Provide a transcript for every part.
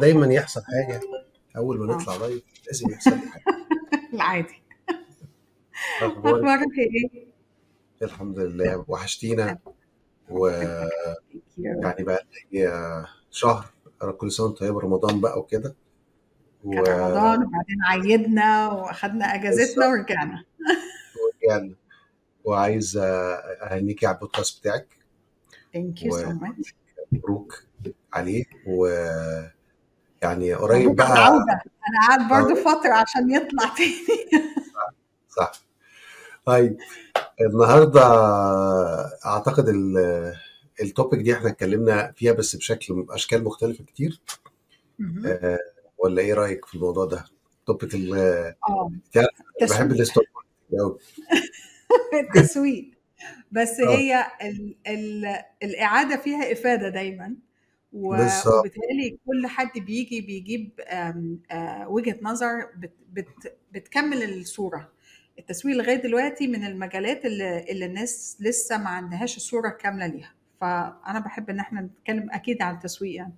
دايما يحصل حاجه اول ما نطلع لايف، لازم يحصل لي حاجه. العادي. اخبارك؟ اخبارك ايه؟ الحمد لله، وحشتينا. ويعني بقى لي شهر. كل سنه وانت طيب، رمضان بقى وكده. كان رمضان وبعدين عيدنا واخدنا اجازتنا ورجعنا. وعايز اهنيكي على البودكاست بتاعك. Thank you so much. مبروك عليه. يعني قريب بقى العودة. انا قاعد برضو فترة عشان يطلع تاني. صح. طيب النهارده اعتقد التوبيك دي احنا اتكلمنا فيها بس بشكل اشكال مختلفه كتير. ولا ايه رايك في الموضوع ده؟ توبيك بحب الستوري قوي. التسويق. بس هي الإعادة فيها إفادة دايما، وبالتالي كل حد بيجيب وجهة نظر بتكمل الصورة. التسويق لغاية دلوقتي من المجالات اللي الناس لسه ما عندهاش الصورة كاملة ليها، فأنا بحب إن احنا نتكلم أكيد عن التسويق يعني.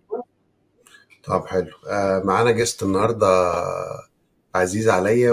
طب حلو. معانا جست النهاردة عزيز عليا،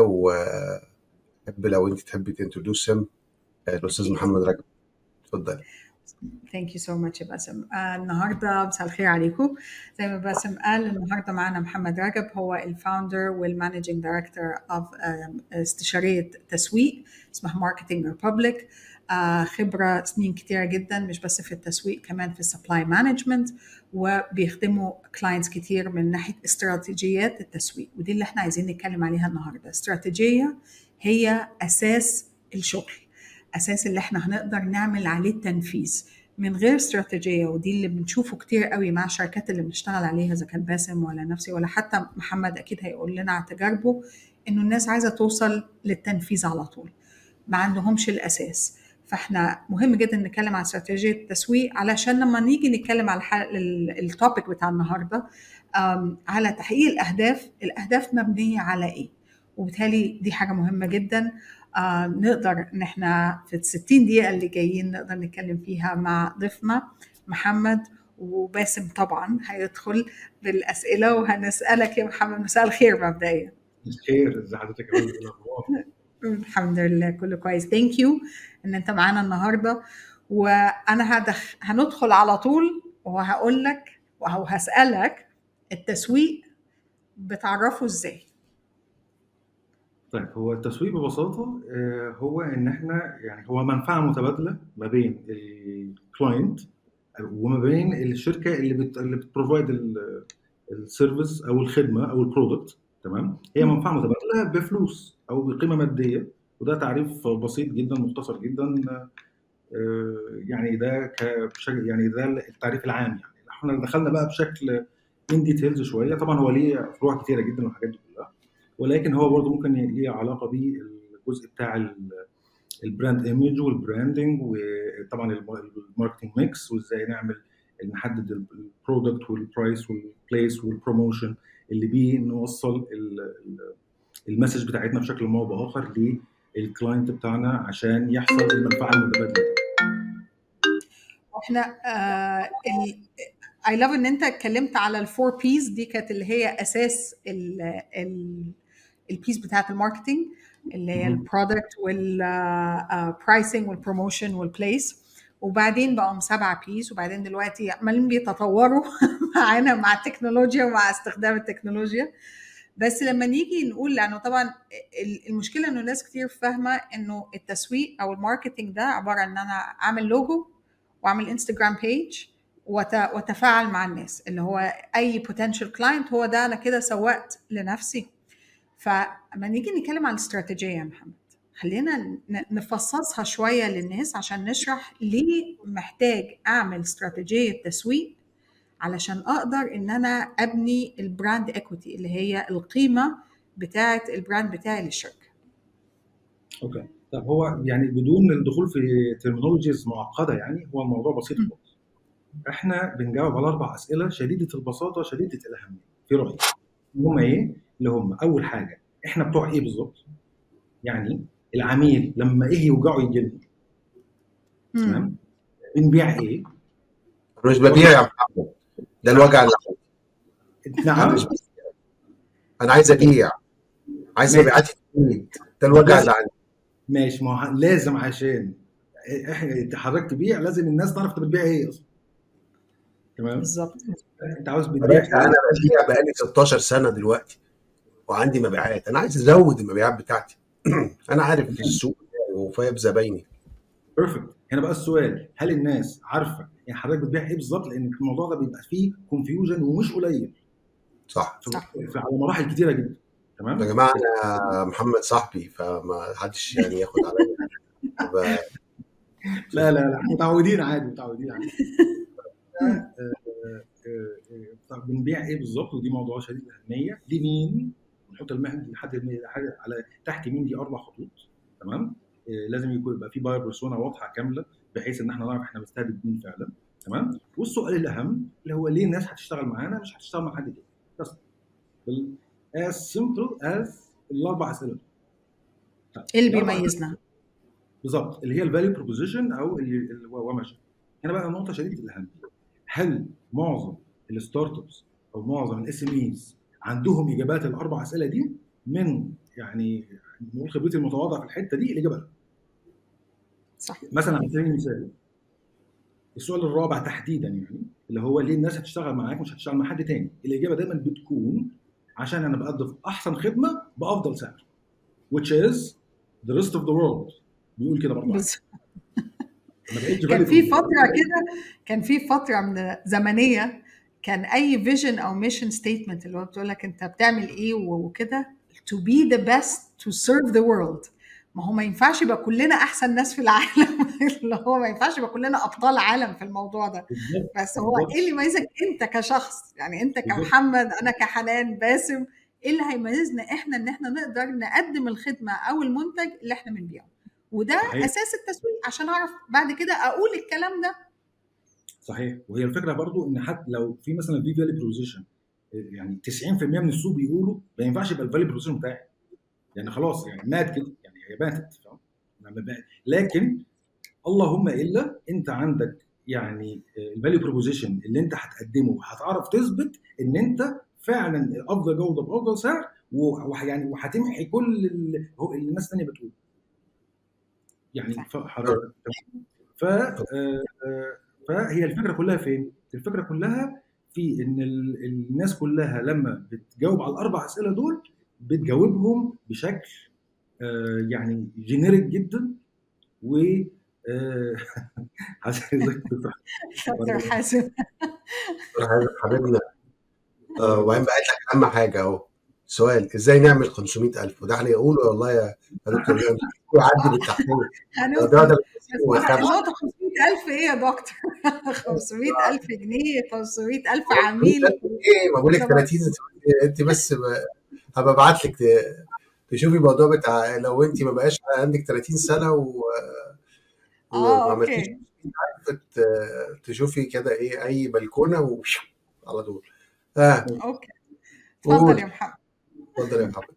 وأحب لو أنت تحبي تنتروديوس الأستاذ محمد رجب. اتفضلي. Thank you so much يا باسم. النهارده مساء الخير عليكم. زي ما باسم قال، النهارده معنا محمد رجب، هو الفاوندر والمانجينج دايركتور اوف استشاريه تسويق اسمها ماركتينج ريبابليك. خبره سنين كتيره جدا، مش بس في التسويق، كمان في السبلاي مانجمنت، وبيخدموا كلاينتس كتير من ناحيه استراتيجيات التسويق، ودي اللي احنا عايزين نتكلم عليها النهارده. استراتيجيه هي اساس الشغل، أساس اللي احنا هنقدر نعمل عليه التنفيذ. من غير استراتيجية، ودي اللي بنشوفه كتير قوي مع الشركات اللي بنشتغل عليها، إذا كان باسم ولا نفسي ولا حتى محمد أكيد هيقول لنا على تجاربه، إنه الناس عايزة توصل للتنفيذ على طول، ما عندهمش الأساس. فاحنا مهم جدا نتكلم عن استراتيجية التسويق، علشان لما نيجي نتكلم على التوبيك بتاع النهاردة على تحقيق الأهداف مبنية على إيه، وبالتالي دي حاجة مهمة جدا. نقدر ان احنا في 60 دقيقة اللي جايين نقدر نتكلم فيها مع ضيفنا محمد، وباسم طبعا هيدخل بالأسئلة وهنسألك يا محمد. مساء الخير مبدئيا. الخير، ازي حضرتك يا فندم؟ الاخبار؟ الحمد لله كله كويس. ثانك يو ان انت معانا النهارده. وانا هندخل على طول وهقول لك وهسألك، التسويق بتعرفه ازاي؟ طيب، هو التسويق ببساطة هو إن إحنا يعني هو منفعة متبادلة ما بين الكلاينت وما بين الشركة اللي بتبروفايد السيرفيس أو الخدمة أو البرودكت. تمام، هي منفعة متبادلة بفلوس أو بقيمة مادية، وده تعريف بسيط جدا مختصر جدا. يعني ده يعني ده التعريف العام. يعني احنا دخلنا بقى بشكل ان ديتيلز شوية، طبعا هو ليه فروع كتيرة جدا والحاجات دي كلها، ولكن هو برضو ممكن ليه علاقه بالجزء بتاع البراند ايمج والبراندنج، وطبعا الماركتنج ميكس، وازاي نحدد البرودكت والبرايس والبليس والبروموشن اللي بيه نوصل المسج بتاعتنا بشكل ما او باخر للكلاينت بتاعنا عشان يحصل المنفعه المتبادله. احنا I love ان انت اتكلمت على الفور بيز دي، كانت اللي هي اساس البيس بتاعت الماركتينج، اللي هي البرودكت والبرايسنج والبروموشن والبليس، وبعدين بقوا 7 بيس، وبعدين دلوقتي عمالين بيتطوروا معانا مع التكنولوجيا ومع استخدام التكنولوجيا. بس لما نيجي نقول، لانه طبعا المشكله انه ناس كتير فاهمه انه التسويق او الماركتينج ده عباره ان انا اعمل لوجو واعمل انستجرام بيج وتفاعل مع الناس، اللي هو اي potential client هو ده، انا كده سوقت لنفسي. فما نيجي نتكلم عن الاستراتيجيه يا محمد، خلينا نفصصها شويه للناس عشان نشرح ليه محتاج اعمل استراتيجيه تسويق علشان اقدر ان انا ابني البراند ايكويتي، اللي هي القيمه بتاعه البراند بتاعي للشركه. اوكي، طب هو يعني بدون الدخول في ترمينولوجيز معقده، يعني هو الموضوع بسيط خالص. احنا بنجاوب على 4 اسئله شديده البساطه شديده الاهميه في رايي. هم ايه؟ اللي هم اول حاجه، احنا بتوع ايه بالظبط؟ يعني العميل لما ايه يوجعه يجي لنا. تمام، بنبيع ايه؟ مش ببيع يا محمد، ده الوجع اللي نعم انا عايز ابيع، عايز مبيعاتي تزيد، ده الوجع اللي عندي. ماشي، ما هو لازم عشان احنا حضرتك تبيع لازم الناس تعرف انت بتبيع ايه اصلا. تمام، بالظبط. انت عاوز يا بتبيع باشا ايه؟ انا ببيع بقالي 16 سنه دلوقتي وعندي مبيعات، انا عايز ازود المبيعات بتاعتي. انا عارف في السوق وفاهم زبايني. بيرفكت. هنا بقى السؤال، هل الناس عارفه يعني حضرتك بتبيع ايه بالظبط؟ لان الموضوع ده بيبقى فيه كونفيوجن ومش قليل صح على مراحل كتيره جدا. تمام يا جماعه، انا محمد صاحبي فما حدش يعني ياخد عليا. لا لا لا، متعودين عادي، متعودين عادي. طب بنبيع ايه بالظبط؟ ودي موضوع شديد الاهميه. لمين؟ نحط المهن لحد على تحت مين دي 4 خطوط. تمام، لازم يبقى في باير بيرسونا واضحه كامله بحيث ان احنا نعرف احنا بنستهدف مين فعلا. تمام، والسؤال الاهم اللي هو ليه الناس هتشتغل معانا مش هتشتغل مع حد تاني. بس as simple as ال4 اسئله. ايه اللي بيميزنا بالظبط؟ اللي هي الفاليو بروبوزيشن او اللي وما شابه. هنا بقى نقطه شديده الاهميه، هل معظم الستارت ابس او معظم الاس ام ايز عندهم اجابات ال4 اسئله دي؟ من يعني نقول خبرتي المتواضعه في الحته دي، الاجابه لا. صح. مثلا على سبيل المثال السؤال الرابع تحديدا، يعني اللي هو ليه الناس هتشتغل معاك مش هتشتغل مع حد تاني؟ الاجابه دايما بتكون عشان انا بقدم احسن خدمه بافضل سعر، which is the rest of the world بيقول كده برضه. كان في فتره من زمنيه كان اي فيجن او ميشن ستيتمنت اللي هو بتقول لك انت بتعمل ايه وكده to be the best to serve the world. ما هو ما ينفعش يبقى كلنا احسن ناس في العالم اللي هو ما ينفعش يبقى كلنا ابطال عالم في الموضوع ده. بس هو ايه اللي يميزك انت كشخص؟ يعني انت كمحمد، انا كحنان، باسم، ايه اللي هيميزنا احنا؟ ان احنا نقدر نقدم الخدمه او المنتج اللي احنا بنبيعه، وده صحيح. اساس التسويق عشان اعرف بعد كده اقول الكلام ده. صحيح. وهي الفكره برضو ان حتى لو في مثلا في فاليو بروبوزيشن يعني 90% من السوق بيقولوا ما ينفعش يبقى الفاليو بروبوزيشن بتاعي، يعني خلاص يعني مات كده، يعني هي ماتت. لكن اللهم الا انت عندك يعني الفاليو بروبوزيشن اللي انت هتقدمه هتعرف تثبت ان انت فعلا افضل جوده بافضل سعر، ويعني وهتمحي كل اللي الناس الثانيه بتقوله. يعني فهي الفكره كلها فين؟ الفكره كلها في ان الناس كلها لما بتجاوب على ال4 اسئله دول بتجاوبهم بشكل يعني جينيريك جدا. و دكتور حازم حبيبنا. وبعدين بقى لك اهم حاجه اهو، سؤال ازاي نعمل 500,000؟ وده هنقوله والله يا دكتور يعدي بالتحقيق. النقطة 500,000 ايه يا دكتور؟ 500,000 جنيه، 500,000 عميل. ايه، ما بقول لك 30 انت بس هبقى ابعت لك تشوفي الموضوع بتاع لو انت ما بقاش عندك 30 سنه وما عملتيش تشوفي كده ايه اي بلكونه على طول. اوكي اتفضل يا محمد. اتفضل يا محمد.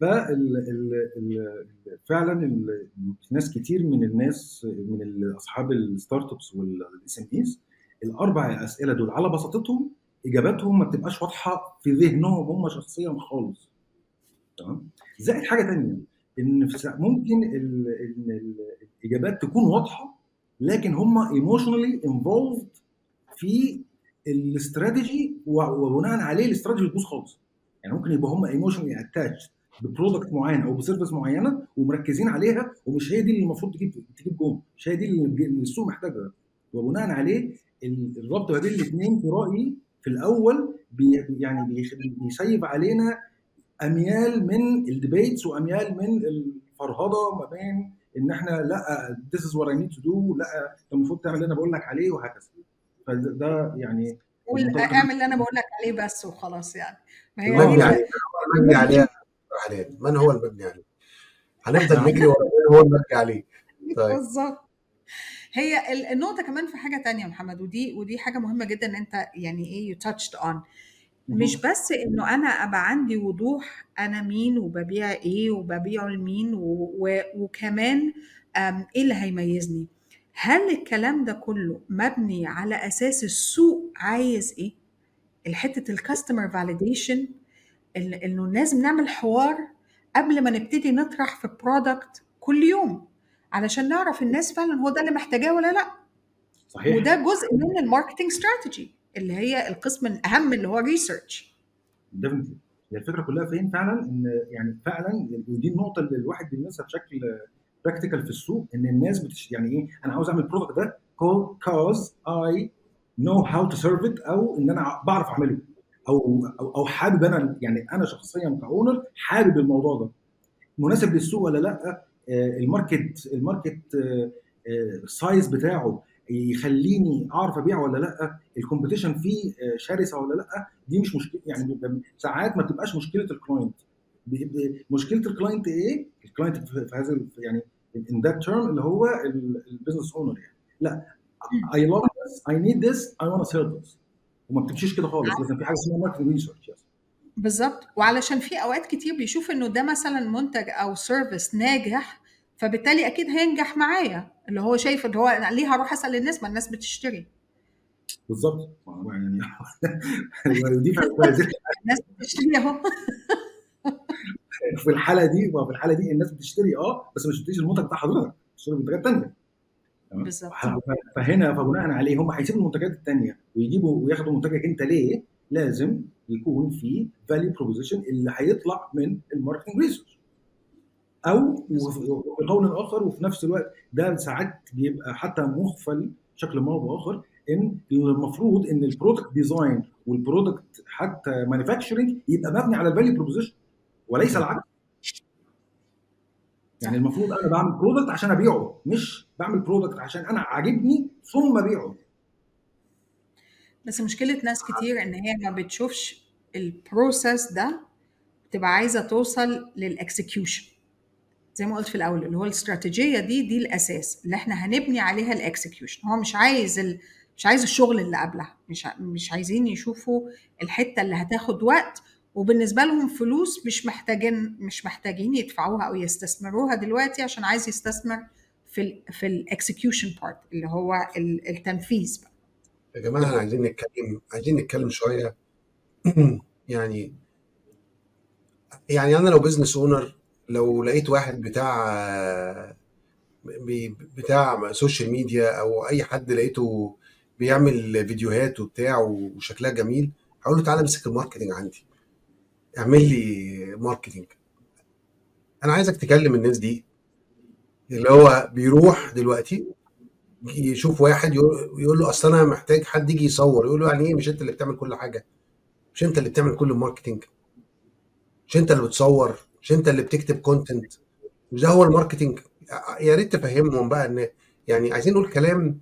فعلا ناس كتير من الناس من اصحاب الستارت ابس والاس ام ايز ال4 اسئله دول على بساطتهم اجاباتهم ما بتبقاش واضحه في ذهنهم هم شخصيا خالص. تمام، زائد حاجه ثانيه ان ممكن ان الاجابات تكون واضحه لكن هم ايموشنالي انفولفد في الاستراتيجي وبناء عليه الاستراتيجي بتبوظ خالص. يعني ممكن يبقى هم ايموشنالي اتاتش ببرودكت معين او بسيرفيس معينه ومركزين عليها ومش هي دي اللي المفروض تجيب جون، مش هي دي اللي السوق محتاجها، وبناء عليه الربط ما بين الاثنين في رايي في الاول يعني بيسيب علينا اميال من الديبيتس واميال من الفرهده ما بين ان احنا لا this is what I need to do، لا المفروض تعمل اللي انا بقول لك عليه وهكذا. فده يعني اعمل اللي انا بقول لك عليه بس وخلاص. يعني ما هي المبني عليه المبني عليه من هو المبني عليه؟ هنفضل نجري ورا من هو المبني عليه. طيب بالظبط. هي النقطه كمان في حاجه تانية يا محمد، ودي حاجه مهمه جدا ان انت يعني ايه you touched on، مش بس انه انا ابقى عندي وضوح انا مين وببيع ايه وببيعه لمين وكمان ايه اللي هيميزني. هل الكلام ده كله مبني على اساس السوق عايز ايه؟ الحته الكاستمر فاليديشن، انه لازم نعمل حوار قبل ما نبتدي نطرح في برودكت كل يوم علشان نعرف الناس فعلا هو ده اللي محتاجاه ولا لا. صحيح. وده جزء من الماركتنج استراتيجي اللي هي القسم الاهم اللي هو ريسيرش. ديفنتلي. هي الفكره كلها فين فعلا، ان يعني فعلا ودي النقطه اللي الواحد بيلمسها بشكل براكتيكال في السوق، ان الناس يعني ايه، انا عاوز اعمل البرودكت ده كوز اي نو هاو تو سيرف ات، او ان انا بعرف اعمله، او حابب انا، يعني انا شخصيا كاونر حابب الموضوع ده مناسب للسوق ولا لا، الماركت سايز بتاعه يخليني اعرف ابيع ولا لا، الكومبيتيشن فيه شرسه ولا لا. دي مش مشكله، يعني ساعات ما بتبقاش مشكله الكلاينت. مشكله الكلاينت ايه؟ الكلاينت في هذا يعني in that term اللي هو البيزنس اونر، يعني لا I love this, I need this, I want to sell this. وما بتمشيش كده خالص، لازم في حاجه اسمها ماركت ريسيرش. بالظبط. وعلشان في اوقات كتير بيشوف انه ده مثلا منتج او سيرفيس ناجح، فبالتالي اكيد هينجح معايا، اللي هو شايف اللي هو ليه هروح اسال الناس، ما الناس بتشتري. بالظبط يعني دي الناس بتشتري اهو. في الحاله دي الناس بتشتري بس مش بتشتري المنتج بتاع حضرتك، بتشتري منتجات ثانيه. بالظبط. فهنا فبناء عليه هم هيسيبوا المنتجات الثانيه ويجيبوا وياخدوا منتجك انت. ليه؟ لازم يكون في فاليو بروبوزيشن اللي هيطلع من الماركتنج ريسيرش، او في قول اخر وفي نفس الوقت ده ساعات بيبقى حتى مغفل بشكل ما او باخر، ان المفروض ان البرودكت ديزاين والبرودكت حتى مانيفاكتشرنج يبقى مبني على الفاليو بروبوزيشن وليس العكس. يعني المفروض انا بعمل برودكت عشان ابيعه، مش بعمل برودكت عشان انا عاجبني ثم ابيعه. بس مشكله ناس كتير ان هي ما بتشوفش البروسيس ده، بتبقى عايزه توصل للاكسكيوشن زي ما قلت في الاول، اللي هو الاستراتيجيه دي الاساس اللي احنا هنبني عليها الاكسكيوشن. هو مش عايز الشغل اللي قبلها، مش عايزين يشوفوا الحته اللي هتاخد وقت وبالنسبه لهم فلوس مش محتاجين يدفعوها او يستثمروها دلوقتي، عشان عايز يستثمر في الاكسكيوشن بارت اللي هو التنفيذ بقى. يا جماعه عايزين نتكلم شويه. يعني انا لو بزنس اونر، لو لقيت واحد بتاع سوشيال ميديا او اي حد لقيته بيعمل فيديوهات وبتاع وشكلها جميل، هقول له تعالى امسك الماركتنج عندي، اعمل لي ماركتنج. انا عايزك تكلم الناس دي، اللي هو بيروح دلوقتي يشوف واحد يقول له اصل انا محتاج حد يجي يصور، يقول له يعني ايه؟ مش انت اللي بتعمل كل حاجه؟ مش انت اللي بتعمل كل الماركتنج؟ مش انت اللي بتصور؟ مش انت اللي بتكتب كونتنت؟ مش ده هو الماركتنج؟ يا ريت تفهمهم بقى ان يعني عايزين نقول كلام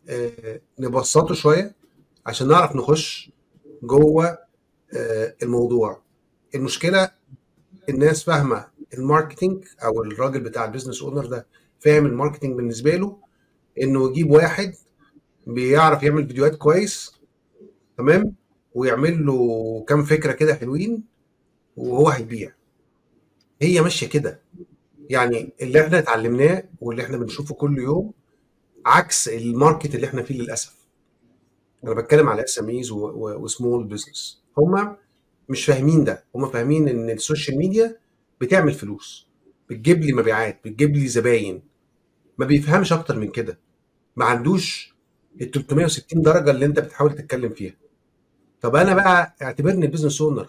نبسطه شويه عشان نعرف نخش جوه الموضوع. المشكله الناس فاهمه الماركتنج، او الراجل بتاع البيزنس اونر ده فاهم الماركتنج بالنسبه له انه يجيب واحد بيعرف يعمل فيديوهات كويس، تمام، ويعمل له كام فكره كده حلوين وهو هيبيع. هي ماشيه كده. يعني اللي احنا اتعلمناه واللي احنا بنشوفه كل يوم عكس الماركت اللي احنا فيه للاسف. انا بتكلم على SMEs وسمول بزنس. هم مش فاهمين ده. هم فاهمين ان السوشيال ميديا بتعمل فلوس، بتجيب لي مبيعات، بتجيب لي زباين. ما بيفهمش اكتر من كده. ما عندوش ال 360 درجه اللي انت بتحاول تتكلم فيها. طب انا بقى اعتبرني بزنس اونر،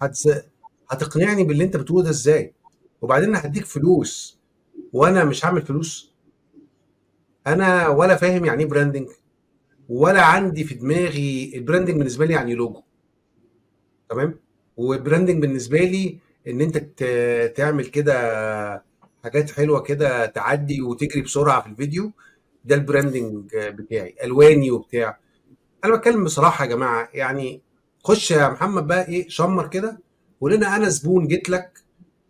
هتقنعني باللي انت بتقوله ده ازاي؟ وبعدين انا هديك فلوس وانا مش هعمل فلوس؟ انا ولا فاهم يعني ايه براندنج، ولا عندي في دماغي البراندنج. بالنسبه لي يعني لوجو، تمام. والبراندنج بالنسبه لي ان انت تعمل كده حاجات حلوه كده تعدي وتجري بسرعه في الفيديو. ده البراندنج بتاعي، الواني وبتاع. انا بتكلم بصراحه يا جماعه. يعني خش يا محمد بقى ايه، شمر كده وقول لنا انا زبون جيت لك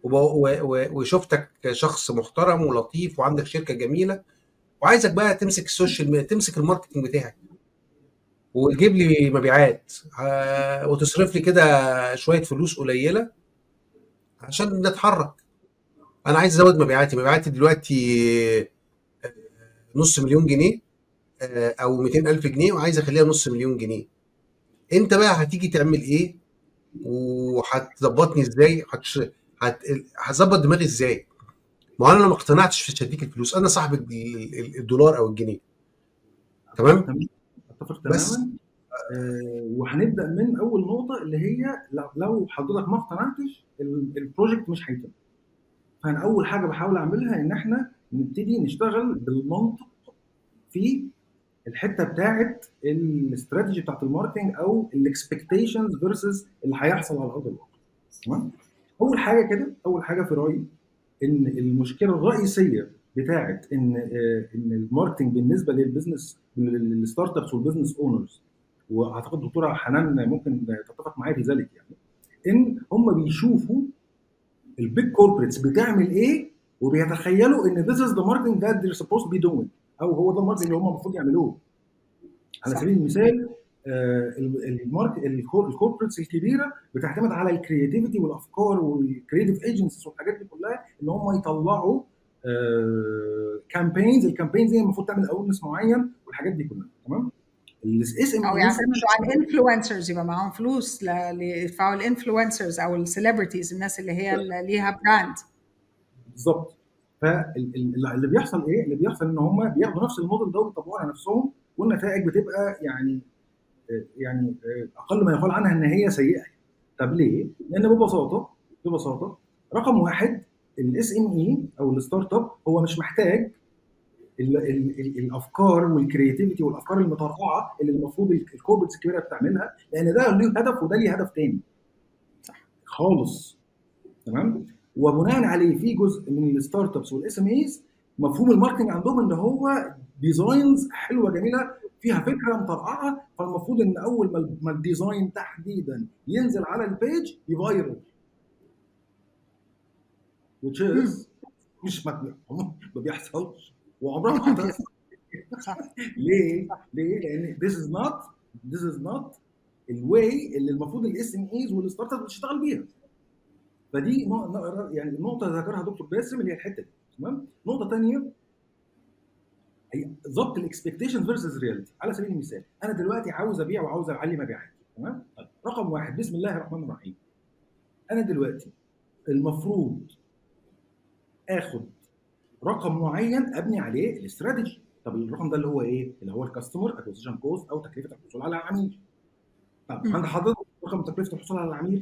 وشفتك شخص محترم ولطيف وعندك شركه جميله، وعايزك بقى تمسك السوشيال، تمسك الماركتنج بتاعك وتجيب لي مبيعات، وتصرف لي كده شويه فلوس قليله عشان نتحرك. انا عايز ازود مبيعاتي دلوقتي نص مليون جنيه او 200,000 جنيه، وعايز اخليها نص مليون جنيه. انت بقى هتيجي تعمل ايه وهتظبطني ازاي، هتظبط دماغي ازاي؟ ما انا لو ما اقتنعتش مش هديك الفلوس، انا صاحب الدولار او الجنيه. تمام. اتفق بس تماما. وهنبدا من اول نقطه اللي هي لو حضرتك ما اقتنعتش البروجكت مش هيتم. فانا اول حاجه بحاول اعملها ان احنا نبتدي نشتغل بالمنطق في الحته بتاعه الاستراتيجي بتاعه الماركتنج او الاكسبكتيشنز فيرسز اللي هيحصل على ارض الواقع. تمام. اول حاجه في رايي ان المشكله الرئيسيه بتاعه ان الماركتنج بالنسبه للبزنس للستارت ابس والبزنس اونرز، واعتقد الدكتوره حنان ممكن تتفق معايا في ذلك، يعني ان هم بيشوفوا البيج كوربريتس بتعمل ايه وبيتخيلوا ان this is the marketing that they're supposed to be doing، او هو ده الماركتنج اللي هم المفروض يعملوه. على سبيل المثال الكوربريتس الكبيره بتعتمد على الكرياتيفيتي والافكار والكرياتيف ايجنسيز والحاجات دي كلها ان هم يطلعوا كامبينز. الكامبينز دي المفروض تعمل اورنس معين والحاجات دي كلها. تمام. الاس ام او يعتمدوا على الانفلونسرز، يبقى معاهم فلوس يدفعوا الانفلونسرز او السليبرتيز، الناس اللي هي اللي ليها براند. بالظبط. فاللي بيحصل ايه؟ اللي بيحصل ان هم بياخدوا نفس الموديل ده ويطبقوه على نفسهم، والنتائج بتبقى يعني اقل ما يقال عنها ان هي سيئه. طب ليه؟ لان ببساطه رقم واحد الاس ام اي او الستارت اب هو مش محتاج الافكار والكرياتيفيتي والافكار المترقعه اللي المفروض الكوربريتس الكبيره بتعملها، لان ده له هدف وده ليه هدف تاني خالص. تمام. وبناء عليه في جزء من الستارت ابس والاس ام ايز مفهوم الماركتنج عندهم ان هو ديزاينز حلوه جميله فيها فكره مطرقعه، فالمفروض ان اول ما الديزاين تحديدا ينزل على البيج يفايرل، which is مش ما بيحصلش وعمرها ما هتحصل. ليه؟ لان this is not الواي اللي المفروض الاس ام ايز والستارت اب بتشتغل بيها. فدي يعني النقطه اللي ذكرها دكتور باسم اللي هي الحته دي. تمام. نقطه ثانيه هي ضبط الاكسبكتيشن فيرسز رياليتي. على سبيل المثال انا دلوقتي عاوز ابيع وعاوز اعلي مبيعاتي. تمام. رقم واحد بسم الله الرحمن الرحيم، انا دلوقتي المفروض اخد رقم معين ابني عليه الاستراتيجي. طب الرقم ده اللي هو ايه؟ اللي هو الكاستمر اكوزيشن كوست او تكلفه الحصول على العميل. طب عند حضرتك رقم تكلفه الحصول على العميل؟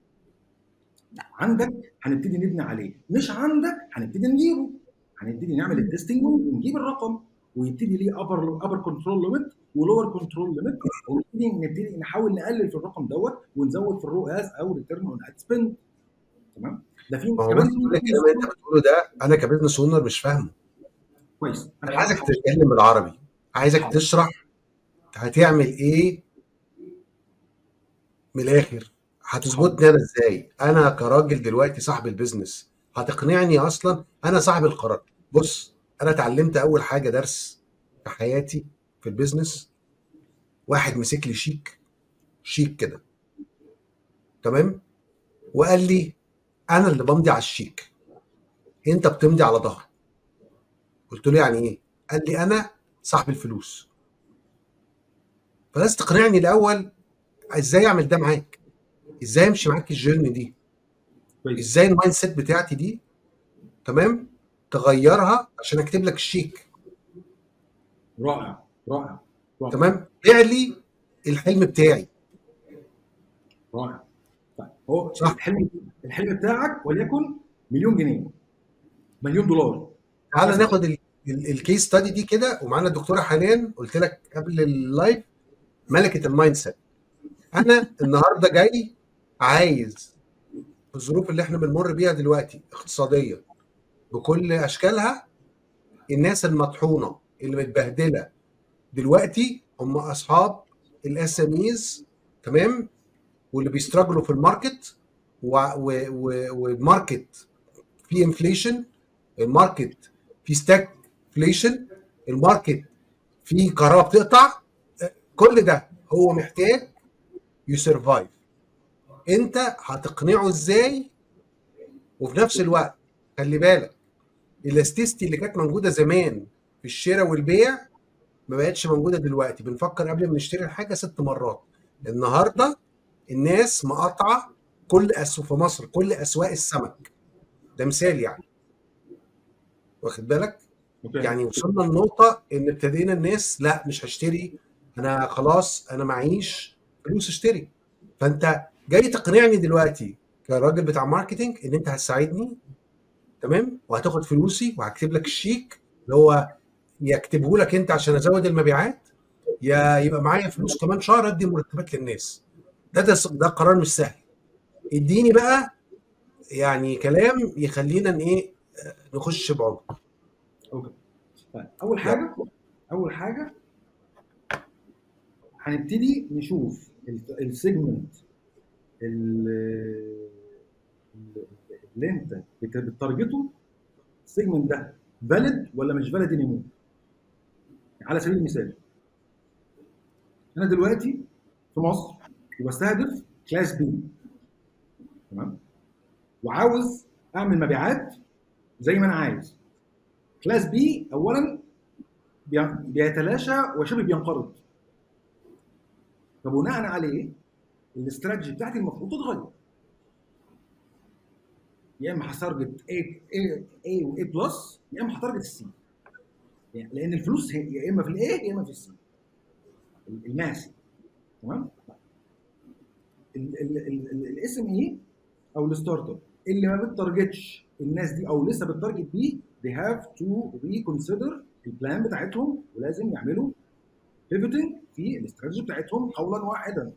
عندك هنبتدي نبني عليه، مش عندك هنبتدي نجيبه، هنبتدي نعمل التستنج ونجيب الرقم ويبتدي ليه ابر كنترول ليميت ولور كنترول ليميت، ونبتدي نحاول نقلل في الرقم دوت ونزود في الرو از او ريتيرن اون اد سبند. تمام. ده في كمان الكلام اللي انت بتقوله ده انا كبزنس اونر مش فاهمه كويس. انا عايزك تتكلم بالعربي، عايزك تشرح هتعمل ايه من الاخر، هتظبطني انا ازاي؟ انا كراجل دلوقتي صاحب البيزنس هتقنعني اصلا؟ انا صاحب القرار. بص انا اتعلمت اول حاجه درس في حياتي في البيزنس، واحد مسك لي شيك كده، تمام، وقال لي انا اللي بمضي على الشيك، انت بتمضي على ظهري. قلت له يعني ايه؟ قال لي انا صاحب الفلوس. فلازم تقنعني الاول ازاي اعمل ده معاك، ازاي امشي معاك الجيرني دي، ازاي المايند سيت بتاعتي دي تمام تغيرها عشان اكتب لك الشيك. رائع. تمام. بيع لي الحلم بتاعي. رائع. طيب هو صح. الحلم بتاعك وليكن مليون جنيه، مليون دولار. تعالى ناخد الكيس ستادي دي كده، ومعانا الدكتوره حنان قلت لك قبل اللايف ملكه المايند سيت. انا النهارده جاي عايز في الظروف اللي احنا بنمر بيها دلوقتي اقتصاديه بكل اشكالها، الناس المطحونه اللي متبهدله دلوقتي هم اصحاب الاس ام ايز، تمام، واللي بيستراجلوا في الماركت، والماركت في انفليشن، الماركت في ستاكفليشن، الماركت في كهرباء بتقطع. كل ده هو محتاج يسرفايف. انت هتقنعه ازاي؟ وفي نفس الوقت خلي بالك الاستيستي اللي كانت موجوده زمان في الشراء والبيع ما بقتش موجوده دلوقتي. بنفكر قبل ما نشتري الحاجه 6 مرات. النهارده الناس مقاطعه كل في مصر كل اسواق السمك، ده مثال يعني، واخد بالك؟ اوكي. يعني وصلنا لنقطه ان ابتدينا الناس لا مش هشتري، انا خلاص انا معيش فلوس اشتري. فانت جاي تقنعني دلوقتي كراجل بتاع ماركتينج ان انت هتساعدني، تمام، وهتاخد فلوسي وهكتب لك الشيك اللي هو يكتبه لك انت عشان ازود المبيعات، يا يبقى معايا فلوس كمان شهر ادي مرتبات للناس. ده قرار مش سهل. اديني بقى يعني كلام يخلينا ايه نخش بعمق. اوكي. طيب اول يلا. حاجه، اول حاجه هنبتدي نشوف السيجمنت اللي انت بتارجته، السيجمنت ده فاليد ولا مش فاليد انيمور. على سبيل المثال انا دلوقتي في مصر وبستهدف كلاس بي، تمام، وعاوز اعمل مبيعات زي ما انا عايز. كلاس بي اولا بيتلاشى وشبه بينقرض، فبناء عليه الاستراتيجي بتاعتي المفروض تتغير. يا اما هتارجت A و A بلس، يا اما هتارجت السي، يعني لان الفلوس يا اما في الاي يا اما في السي الماسي، تمام. الاس ام اي او الستارت اب اللي ما بتارجتش الناس دي او لسه بتارجت بيه، they have to reconsider البلان بتاعتهم، ولازم يعملوا pivoting في الاستراتيجي بتاعتهم قولا واحدا،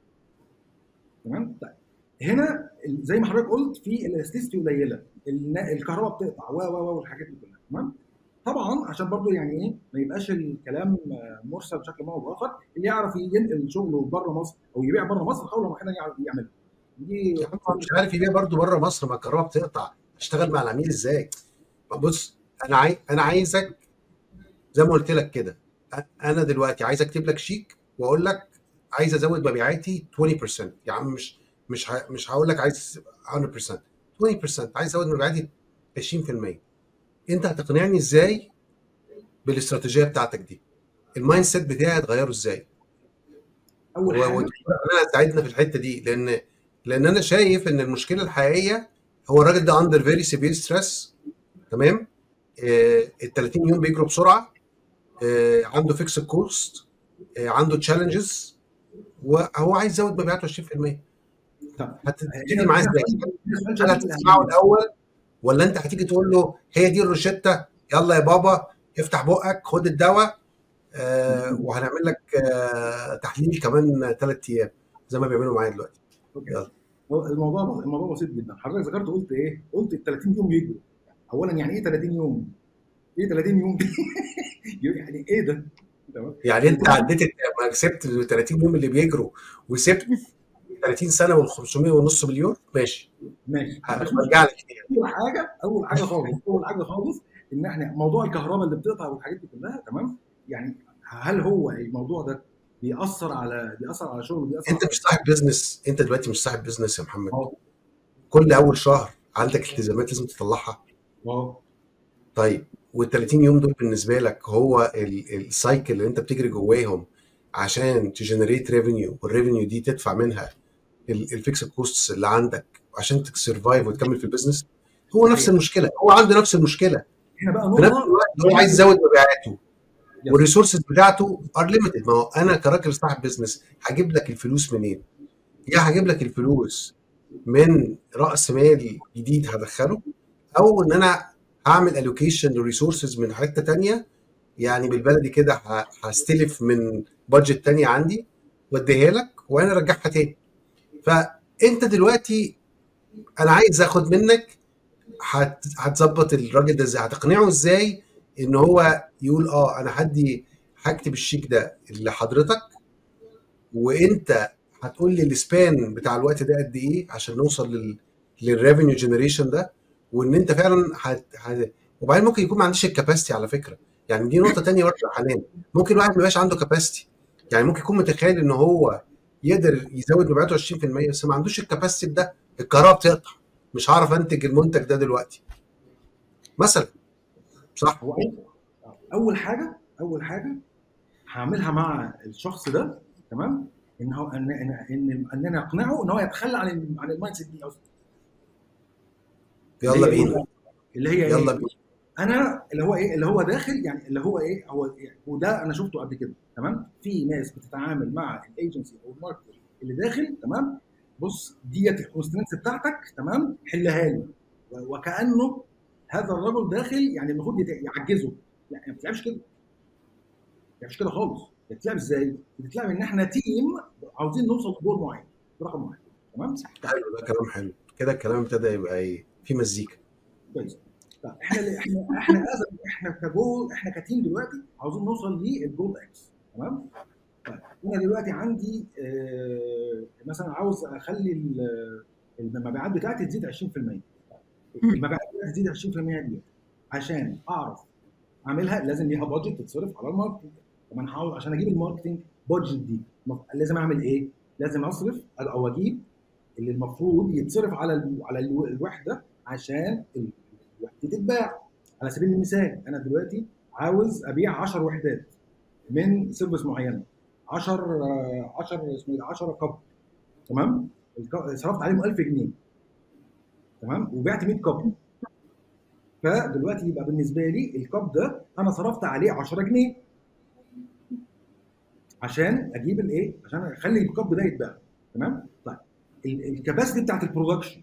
تمام. طيب هنا زي ما حضرتك قلت في الاستيستي قليله، الكهرباء بتقطع والحاجات دي كلها، تمام. طبعا عشان برضو يعني ايه ما يبقاش الكلام مرسل بشكل ما او باخر، اللي يعرف ينقل شغله بره مصر او يبيع بره مصر قولا واحدا يعرف يعملها دي. يا عم هو مش عارف يبيع برضه بره مصر، ما الكهرباء بتقطع، اشتغل مع العميل ازاي؟ ما بص، انا عايزك زي ما قلت لك كده، انا دلوقتي عايز اكتب لك شيك واقول لك عايز ازود مبيعاتي 20%. يا عم مش هقول لك عايز 100%، 20% عايز ازود مبيعاتي 20%. انت هتقنعني ازاي بالاستراتيجيه بتاعتك دي؟ المايند سيت بتاعي هتغيره ازاي؟ اول حاجه انا ساعدنا في الحته دي، لان انا شايف ان المشكله الحقيقيه هو الراجل ده اندر فيري سيفير ستريس، تمام. ال 30 يوم بيجروا بسرعه، عنده فيكس كوست، عنده تشالنجز، وهو عايز يزود مبيعاته 20%. طب هتبتدي هنا معاه هنا ازاي؟ سؤال هل شديد هتسمعه الاهميه. الاول ولا انت هتيجي تقول له هي دي الروشته، يلا يا بابا افتح بقك خد الدواء، وهنعمل لك تحليل كمان 3 ايام زي ما بيعملوا معايا دلوقتي. اوكي. يلا. هو الموضوع بسيط جدا. حضرتك ذكرت قلت ايه؟ قلت ال 30 يوم يجروا. اولا يعني ايه 30 يوم؟ ايه 30 يوم دي؟ يعني ايه ده؟ تمام. يعني انت عديت ما كسبت ال 30 يوم اللي بيجروا وسبت 30 سنه وال 500 ونص مليون، ماشي، ماشي مفيش هرجع مشكله. لك تاني. اول حاجه خالص ان احنا موضوع الكهرباء اللي بتقطع والحاجات دي كلها، تمام. يعني هل هو الموضوع ده بيأثر على شغله، بيأثر انت على مش صاحب بزنس، انت دلوقتي مش صاحب بزنس يا محمد. اهو كل اول شهر عندك التزامات لازم تطلعها. اهو طيب وال 30 يوم دول بالنسبه لك هو السايكل اللي انت بتجري جواهم عشان تجنريت ريفينيو، والريفينيو دي تدفع منها الفيكس كوستس اللي عندك عشان تسرفايف وتكمل في البيزنس. هو نفس صحيح. المشكله، هو عنده نفس المشكله. هنا بقى في نفس نقطه الوقت هو عايز يزود مبيعاته يس. والريسورسز بتاعته ار ليميتد. ما هو انا كراجل صاحب بزنس هجيب لك الفلوس منين؟ يا هجيب لك الفلوس من راس مال جديد هدخله، او ان انا هعمل الوكيشن للريسورسز من حته تانية، يعني بالبلدي كده هستلف من بادجت تانية عندي واديها لك وانا ارجعها تاني. فانت دلوقتي انا عايز اخد منك هتظبط الراجل ده ازاي؟ هتقنعه ازاي ان هو يقول انا هكتب الشيك ده لحضرتك، وانت هتقول لي السبان بتاع الوقت ده قد ايه عشان نوصل للريفينيو جنريشن ده، وان انت فعلا وبعدين ممكن يكون ما عنديش الكاباسيتي على فكره. يعني دي نقطه تانية برضه يا حنان، ممكن الواحد ما يبقاش عنده كاباسيتي، يعني ممكن يكون متخيل ان هو يقدر يزود مبيعاته 20% بس ما عندوش الكاباسيتي ده. الكهرباء بتقطع، مش هعرف انتج المنتج ده دلوقتي مثلا، صح؟ هو اول حاجه هعملها مع الشخص ده، تمام، ان هو ان انا اقنعه ان هو يتخلى عن المايند سيت دي اصلا. يلا بينا. اللي هي يلا ايه؟ بينا. انا اللي هو ايه، اللي هو داخل يعني، اللي هو ايه، هو يعني وده انا شفته قبل كده. تمام، في ناس بتتعامل مع الايجنسي او الماركتر اللي داخل. تمام، بص ديت الكونستنس بتاعتك، تمام، حلها لي. وكانه هذا الرجل داخل يعني المفروض يعجزه. لا، ما بتلعبش كده، ما بتلعبش كده خالص. بتلعب ازاي؟ بتلعب ان احنا تيم عاوزين نوصل لجول معين، برقم معين. تمام. صح. طيب حلو، ده كلام حلو كده. الكلام ابتدى يبقى ايه، في مزيكا. كويس. طيب احنا كجول، احنا كتيم دلوقتي عاوزين نوصل للجول اكس. تمام. طيب انا دلوقتي عندي مثلا عاوز اخلي المبيعات بتاعتي تزيد 20%. المبيعات بتاعتي تزيد 20% دي عشان اعرف اعملها لازم ليها بادجت تتصرف على الماركتنج. طب انا هحاول عشان اجيب الماركتنج بادجت دي لازم اعمل ايه؟ لازم اصرف او اجيب اللي المفروض يتصرف على الوحده عشان الوحده تتباع. على سبيل المثال انا دلوقتي عاوز ابيع 10 وحدات من سيرفيس معينه، 10 اسمه 10 كب. تمام، صرفت عليهم 1000 جنيه. تمام، وبعت 100 كب. فدلوقتي يبقى بالنسبه لي الكب ده انا صرفت عليه 10 جنيه عشان اجيب الايه، عشان اخلي الكب ده يتباع. تمام. طيب الكباسيتي بتاعت البرودكشن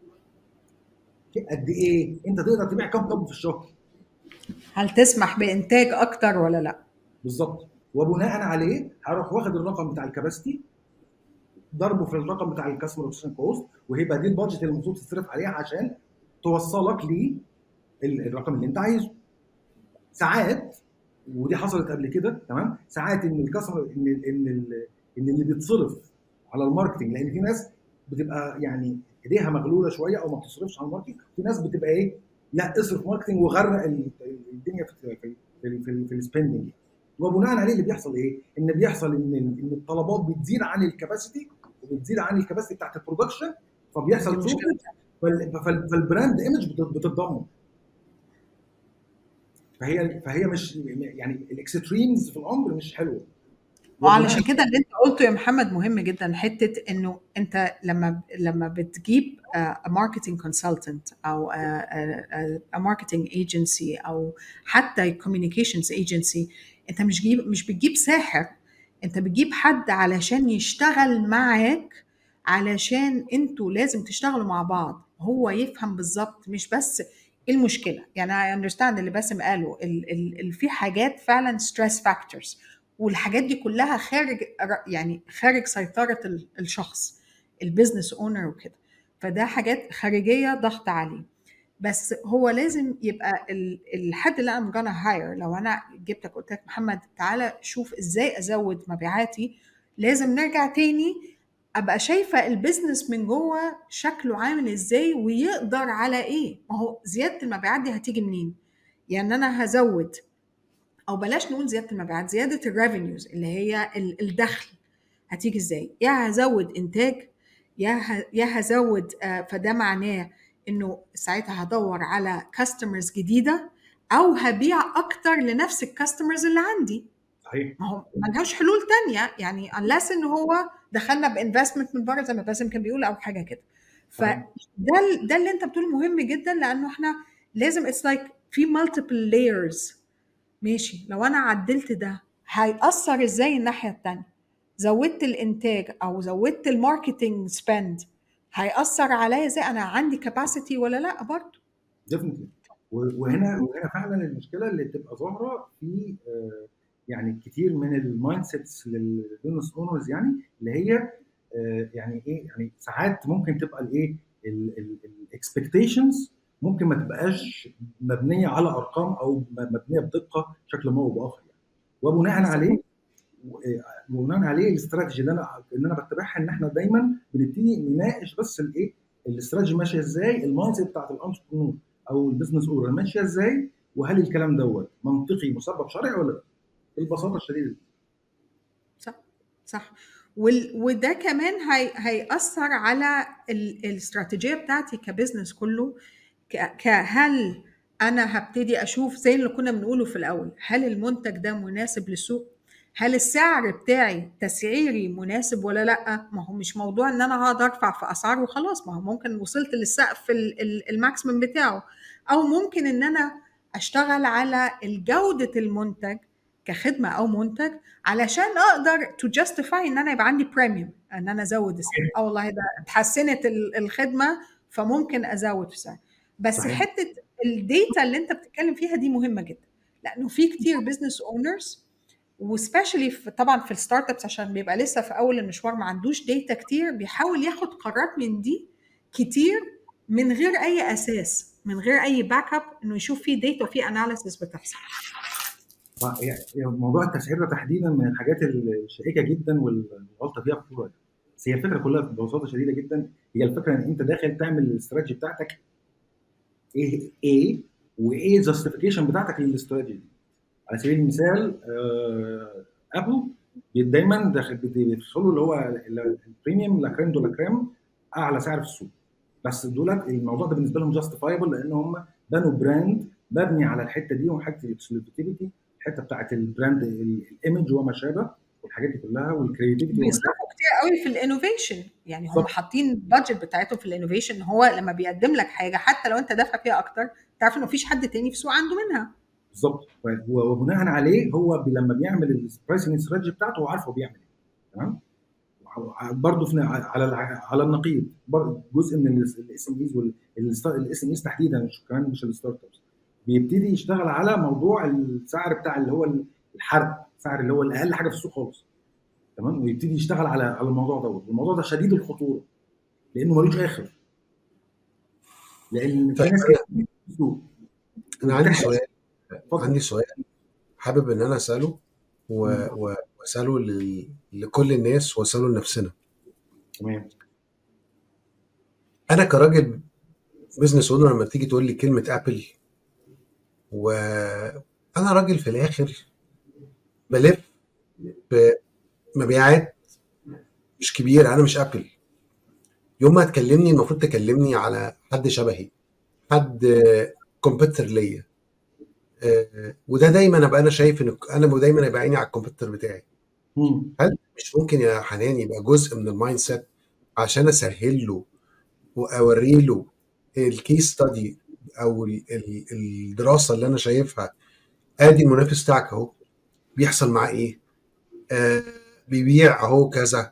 قد ايه؟ انت تقدر تبيع كم كب في الشهر؟ هل تسمح بانتاج اكتر ولا لا؟ بالظبط. وبناء عليه هروح واخد الرقم بتاع الكباسيتي ضربه في الرقم بتاع الكاستمر اكوزيشن كوست، وهيبقى دي البادجت اللي المفروض تصرف عليها عشان توصلك للرقم اللي انت عايزه. ساعات، ودي حصلت قبل كده، تمام، ساعات ان الكاستمر ان اللي بيتصرف على الماركتنج، لان في ناس بتبقى يعني ايديها مغلوله شويه او ما بتصرفش على الماركتنج. في ناس بتبقى ايه، لا اصرف ماركتنج وغرق الدنيا في السبندنج. وبناء عليه اللي بيحصل ايه؟ ان بيحصل ان الطلبات بتزيد عن الكباسيتي وبتزيد عن الكباسيتي بتاعت البرودكشن، فبيحصل شورتج، فالبراند ايمج بتتدمر. فهي مش يعني الاكستريمز في الامر مش حلوه. وعلشان كده اللي انت قلته يا محمد مهم جدا، حته انه انت لما بتجيب ماركتنج كونسلتنت او ماركتنج ايجنسي او حتى كوميونيكيشنز ايجنسي، انت مش بتجيب ساحر، انت بتجيب حد علشان يشتغل معاك، علشان انتوا لازم تشتغلوا مع بعض، هو يفهم بالظبط مش بس ايه المشكله. يعني I understand اللي باسم قاله، في حاجات فعلا stress factors، والحاجات دي كلها خارج، يعني خارج سيطرة الشخص البيزنس اونر وكده، فده حاجات خارجية ضغط عليه. بس هو لازم يبقى الحد اللي انا gonna hire، لو انا جبتك قلت لك محمد تعالى شوف ازاي ازود مبيعاتي، لازم نرجع تاني ابقى شايفة البيزنس من جوه شكله عامل ازاي ويقدر على ايه. ما هو زيادة المبيعات دي هتيجي منين؟ يعني انا هزود، او بلاش نقول زياده المبيعات، زياده الريفينيوز اللي هي الدخل، هتيجي ازاي؟ يا هزود انتاج، يا هزود فده معناه انه ساعتها هدور على كاستمرز جديده، او هبيع اكتر لنفس الكاستمرز اللي عندي. صحيح. ما هو ملهاش حلول تانية يعني unless ان هو دخلنا بانفستمنت من بره زي ما باسم كان بيقول او حاجه كده. فده اللي انت بتقوله مهم جدا، لانه احنا لازم اتس لايك في multiple layers. ماشي، لو انا عدلت ده هيأثر ازاي الناحية التانية؟ زودت الانتاج او زودت الماركتينج سبند، هيأثر عليا ازاي؟ انا عندي كاباسيتي ولا لا برضه؟ ديفنتلي. وهنا فعلا المشكله اللي بتبقى ظاهره في يعني كتير من المايند سيتس للبيزنس اونرز، يعني اللي هي يعني ايه، يعني ساعات ممكن تبقى الايه الاكسبكتيشنز ممكن ما تبقاش مبنيه على ارقام او مبنيه بدقه بشكل ما او باخر يعني. وبناء عليه الاستراتيجي اللي انا بتبعها ان احنا دايما بنبتدي نناقش بس الايه الاستراتيجي ماشيه ازاي، المايند سيت بتاعت الانتربرنور او البيزنس اونر ماشيه ازاي، وهل الكلام دوت منطقي مسبب شرعي ولا لا، بالبساطه الشديده. صح صح. وده كمان هيأثر على الاستراتيجية بتاعتي كبزنس كله. هل انا هبتدي اشوف زي اللي كنا بنقوله في الاول، هل المنتج ده مناسب للسوق؟ هل السعر بتاعي تسعيري مناسب ولا لا؟ ما هو مش موضوع ان انا هقعد ارفع في اسعار وخلاص، ما هو ممكن وصلت للسقف الماكسيمم بتاعه، او ممكن ان انا اشتغل على جودة المنتج كخدمة او منتج علشان اقدر تو جاستيفاي ان انا يبقى عندي بريميوم، ان انا ازود السعر. والله ده اتحسنت الخدمة فممكن ازود في السعر. بس صحيح. حتة الديتا اللي انت بتتكلم فيها دي مهمة جدا، لانه في كتير بزنس اونرز وسبيشالي طبعا في الستارت ابس عشان بيبقى لسه في اول المشوار ما عندوش داتا كتير، بيحاول ياخد قرارات من دي كتير من غير اي اساس، من غير اي باك اب انه يشوف فيه داتا وفيه اناليسيس بتحصل. يعني موضوع التسعير ده تحديدا من الحاجات الشائكه جدا والغلطه فيها خطوره. بس هي الفكره كلها ببساطه شديده جدا، هي الفكره ان انت داخل تعمل الاستراتيجي بتاعتك ايه وايه الجاستيفيكيشن بتاعتك للاستراتيجي دي. على سبيل المثال ابل دايما بيدخلوا اللي هو البريميوم لا كريم دولا كريم، اعلى سعر في السوق. بس دولت الموضوع ده بالنسبه لهم جاستيفايبل لان هم بنوا براند مبني على الحته دي وحته الاكسكلوسيفيتي، الحته بتاعت البراند الايمج وما شابه والحاجات دي كلها والكريتيفيتي بيصرفوا كتير قوي في الانوفيشن، يعني هم حاطين البادجت بتاعتهم في الانوفيشن. هو لما بيقدم لك حاجه حتى لو انت دافع فيها اكتر تعرف انه مفيش حد تاني في السوق عنده منها. بالظبط. وبناء عليه هو لما بيعمل البرايسنج استراتيجي بتاعته هو عارف هو بيعمل ايه. تمام. برضه على النقيض جزء من الاس ام ايز والاس ام ايز تحديدا، مش كمان مش الستارت ابس، بيبتدي يشتغل على موضوع السعر بتاع اللي هو الحرق، سعر اللي هو الاقل حاجه في السوق خالص. تمام. ويبتدي يشتغل على الموضوع دوت. الموضوع ده شديد الخطوره لانه ملوش اخر، لان في ناس كتير في السوق. انا عندي سؤال حابب ان انا اساله واساله لكل الناس واساله لنفسنا. تمام. انا كراجل بزنس اونر لما تيجي تقول لي كلمه ابل، وانا راجل في الاخر بلف بمبيعات مش كبيره، انا مش ابل. يوم ما تكلمني المفروض تكلمني على حد شبهي، حد كومبيتر ليا. وده دايما ابقى انا شايف ان انا دايما ابقى عيني على الكومبيتر بتاعي. هل مش ممكن يا حنان يبقى جزء من المايند سيت عشان اسهل له واوري له الكيس ستادي او الدراسه اللي انا شايفها، ادي المنافس بتاعك اهو بيحصل معاه ايه، بيبيع اهو كذا،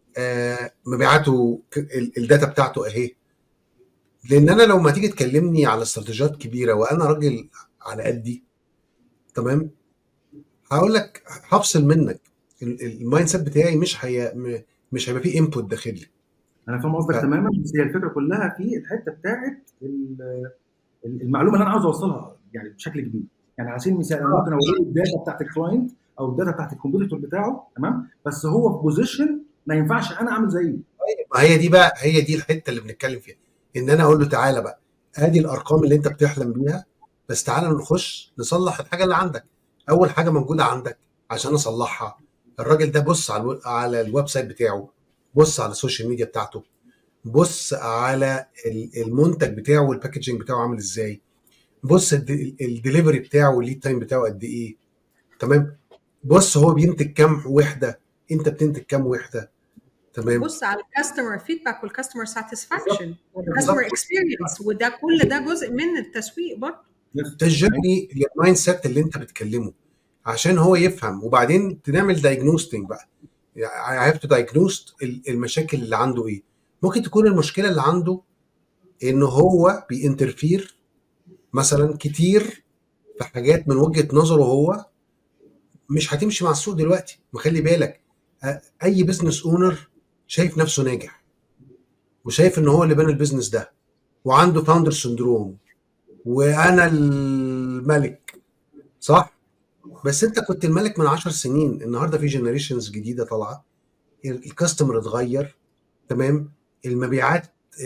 مبيعاته الداتا بتاعته اهي. لان انا لو ما تيجي تكلمني على استراتيجيات كبيره وانا راجل على قدي، تمام، هقول لك هفصل منك. المايند سيت بتاعي مش هيبقى فيه انبوت داخلي. انا فاهم قصدك تماما، بس هي الفكره كلها في الحته بتاعت المعلومه اللي انا عاوز اوصلها يعني بشكل كبير. يعني على سبيل المثال انا ممكن اقول له الداتا بتاعت الكلاينت او الداتا بتاعت الكومبيتيتور بتاعه، تمام، بس هو في بوزيشن ما ينفعش انا اعمل زيه. ما هي دي بقى، هي دي الحته اللي بنتكلم فيها، ان انا اقول له تعالى بقى ادي الارقام اللي انت بتحلم بيها، بس تعالى نخش نصلح الحاجه اللي عندك. اول حاجه موجوده عندك عشان اصلحها، الراجل ده بص على الويب سايت بتاعه، بص على السوشيال ميديا بتاعته، بص على المنتج بتاعه والباكجينج بتاعه عامل ازاي، بص الدليفري بتاعه والليد تايم بتاعه قد ايه، تمام، بص هو بينتج كام وحده، انت بتنتج كام وحده، تمام. بص على الكاستمر فيدباك والكاستمر ساتسفاكشن والكاستمر اكسبيرينس، وده كل ده جزء من التسويق برضه. تشجعني للمايند سيت اللي انت بتكلمه عشان هو يفهم، وبعدين تنعمل دايجنوستنج بقى. يعني تو دايجنوست المشاكل اللي عنده ايه. ممكن تكون المشكله اللي عنده ان هو بينترفير مثلا كتير في حاجات من وجهه نظره هو مش هتمشي مع السوق دلوقتي. وخلي بالك اي بزنس اونر شايف نفسه ناجح وشايف ان هو اللي بنى البيزنس ده وعنده فاوندر سندروم وانا الملك، صح؟ بس انت كنت الملك من 10 سنين، النهارده في جنريشنز جديده طالعه، الكاستمر اتغير، تمام، المبيعات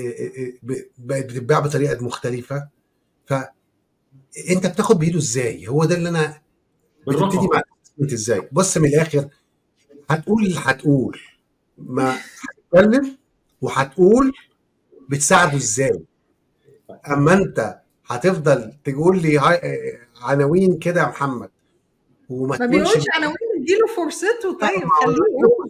بقت بتتباع بطريقه مختلفه، فانت بتاخد بايده ازاي؟ هو ده اللي انا بتبتدي مع ازاي. بص من الاخر، هتقول ما هتتكلم وهتقول بتساعده ازاي. اما انت هتفضل تقول لي عناوين كده يا محمد وما ما تقولش بيقولش عناوين اديله فرصته. طيب ما خليه يقول.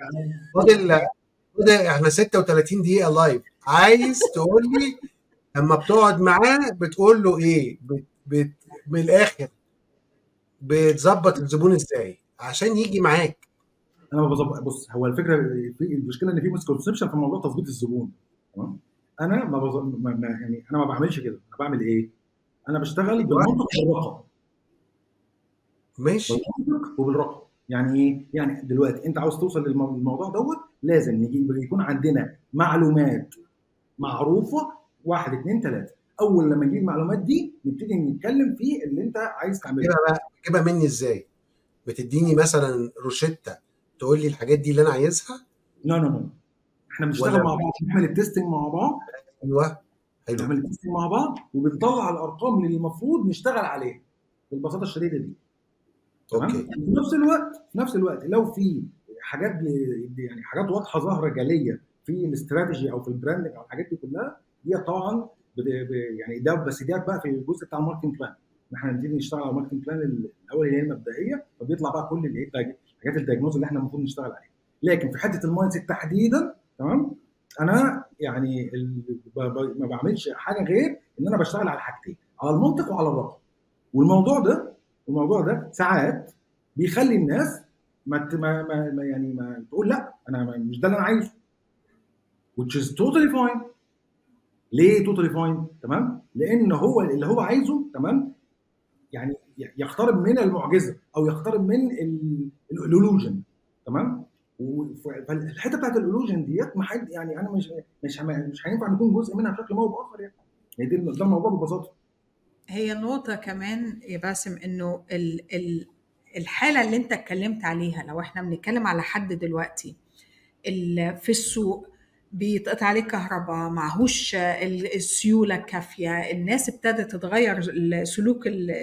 فاضل احنا 36 دقيقة لايف. عايز تقول لي لما بتقعد معاه بتقول له ايه؟ من الاخر بتظبط الزبون ازاي عشان يجي معاك؟ انا ما بظبط. بص، هو الفكره في المشكله ان في مسكونسبشن في موضوع تظبيط الزبون. تمام. انا يعني انا ما بعملش كده. انا بعمل ايه؟ انا بشتغل بالمنطق والرقم. ماشي. بالمنطق وبالرقم. يعني ايه؟ يعني دلوقتي انت عاوز توصل للموضوع دوت، لازم يكون عندنا معلومات معروفه 1 2 3. اول لما نجيب المعلومات دي نبتدي نتكلم في اللي انت عايز تعمله. تجيبها مني ازاي؟ بتديني مثلا روشتة تقول لي الحاجات دي اللي انا عايزها؟ لا، احنا بنشتغل مع بعض، بنعمل التستنج مع بعض. ايوه حلو. بنعمل التستنج مع بعض وبنطلع الارقام اللي المفروض نشتغل عليها بالبساطه الشديده دي. تمام. في نفس الوقت لو في حاجات يعني حاجات واضحه ظاهره جاليه في الاستراتيجي او في البراندنج او الحاجات دي كلها، دي طبعا يعني ده بس ده بقى في الجزء بتاع الماركتنج بلان. احنا نبتدي نشتغل على الماركتنج بلان الاول اللي هي المبدئيه، فبيطلع بقى كل حاجات الدايجنوز اللي احنا المفروض نشتغل عليها. لكن في حته المايند سيت تحديدا، تمام، انا يعني ما بعملش حاجه غير ان انا بشتغل على حاجتين، على المنطق وعلى الرقم. والموضوع ده ساعات بيخلي الناس ما تقول لا، انا مش ده اللي انا عايزه، which is totally fine. ليه totally fine؟ تمام، لان هو اللي هو عايزه، تمام، يعني يقترب من المعجزه او يقترب من الالوجن. تمام. فالحته بتاعت الالوجن ديت ما حد يعني انا مش هينفع نكون جزء منها بشكل ما او باخر. يعني ده الموضوع ببساطه. هي نقطة كمان يا باسم، انه الحالة اللي انت اتكلمت عليها، لو احنا بنتكلم على حد دلوقتي في السوق بيتقطع عليه كهرباء، معهوش السيولة الكافية، الناس ابتدت تتغير، سلوك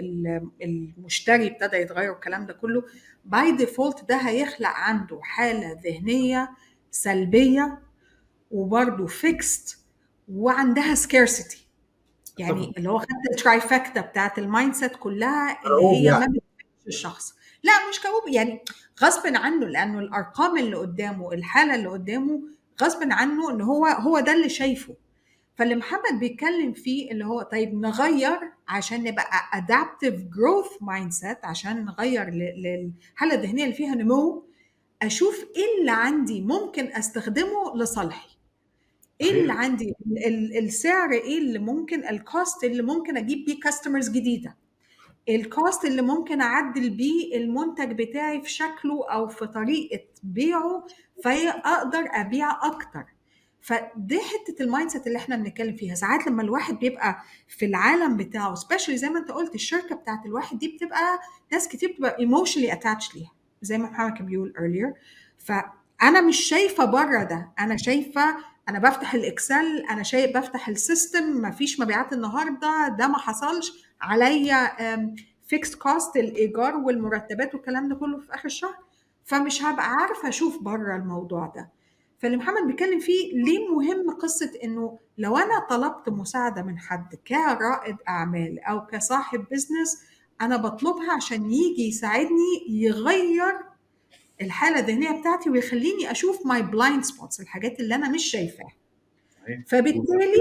المشتري ابتدى يتغير، الكلام ده كله باي ديفولت ده هيخلق عنده حالة ذهنية سلبية وبرضه فيكست وعندها سكيرسيتي. يعني اللي هو خدت الترايفاكتا بتاعت المايند سيت كلها اللي هي ما بتفيدش الشخص. لا مش كوب، يعني غصب عنه، لانه الارقام اللي قدامه، الحاله اللي قدامه غصب عنه ان هو ده اللي شايفه. فاللي محمد بيتكلم فيه اللي هو طيب نغير عشان نبقى adaptive growth mindset، عشان نغير للحاله الذهنيه اللي فيها نمو. اشوف ايه اللي عندي ممكن استخدمه لصالحي، ايه اللي عندي السعر، ايه اللي ممكن الكوست اللي ممكن اجيب بيه كاستمرز جديده، الكوست اللي ممكن اعدل بيه المنتج بتاعي في شكله او في طريقه بيعه فاقدر ابيع اكتر. فدي حته المايند سيت اللي احنا بنتكلم فيها. ساعات لما الواحد بيبقى في العالم بتاعه سبيشالي زي ما انت قلت، الشركه بتاعت الواحد دي بتبقى ناس كتير بتبقى ايموشنلي اتاتش ليها زي ما محمد كان بيقول earlier. فانا مش شايفه بره ده، انا شايفه انا بفتح الاكسل، انا شايف بفتح السيستم، مفيش مبيعات النهارده، ده ما حصلش عليا، فيكس كوست الايجار والمرتبات والكلام ده كله في اخر الشهر، فمش هبقى عارفه اشوف بره الموضوع ده. فاللي محمد بيتكلم فيه ليه مهم قصه انه لو انا طلبت مساعده من حد كرائد اعمال او كصاحب بزنس، انا بطلبها عشان يجي يساعدني يغير الحاله الذهنيه بتاعتي ويخليني اشوف ماي بلايند سبوتس، الحاجات اللي انا مش شايفاها. فبالتالي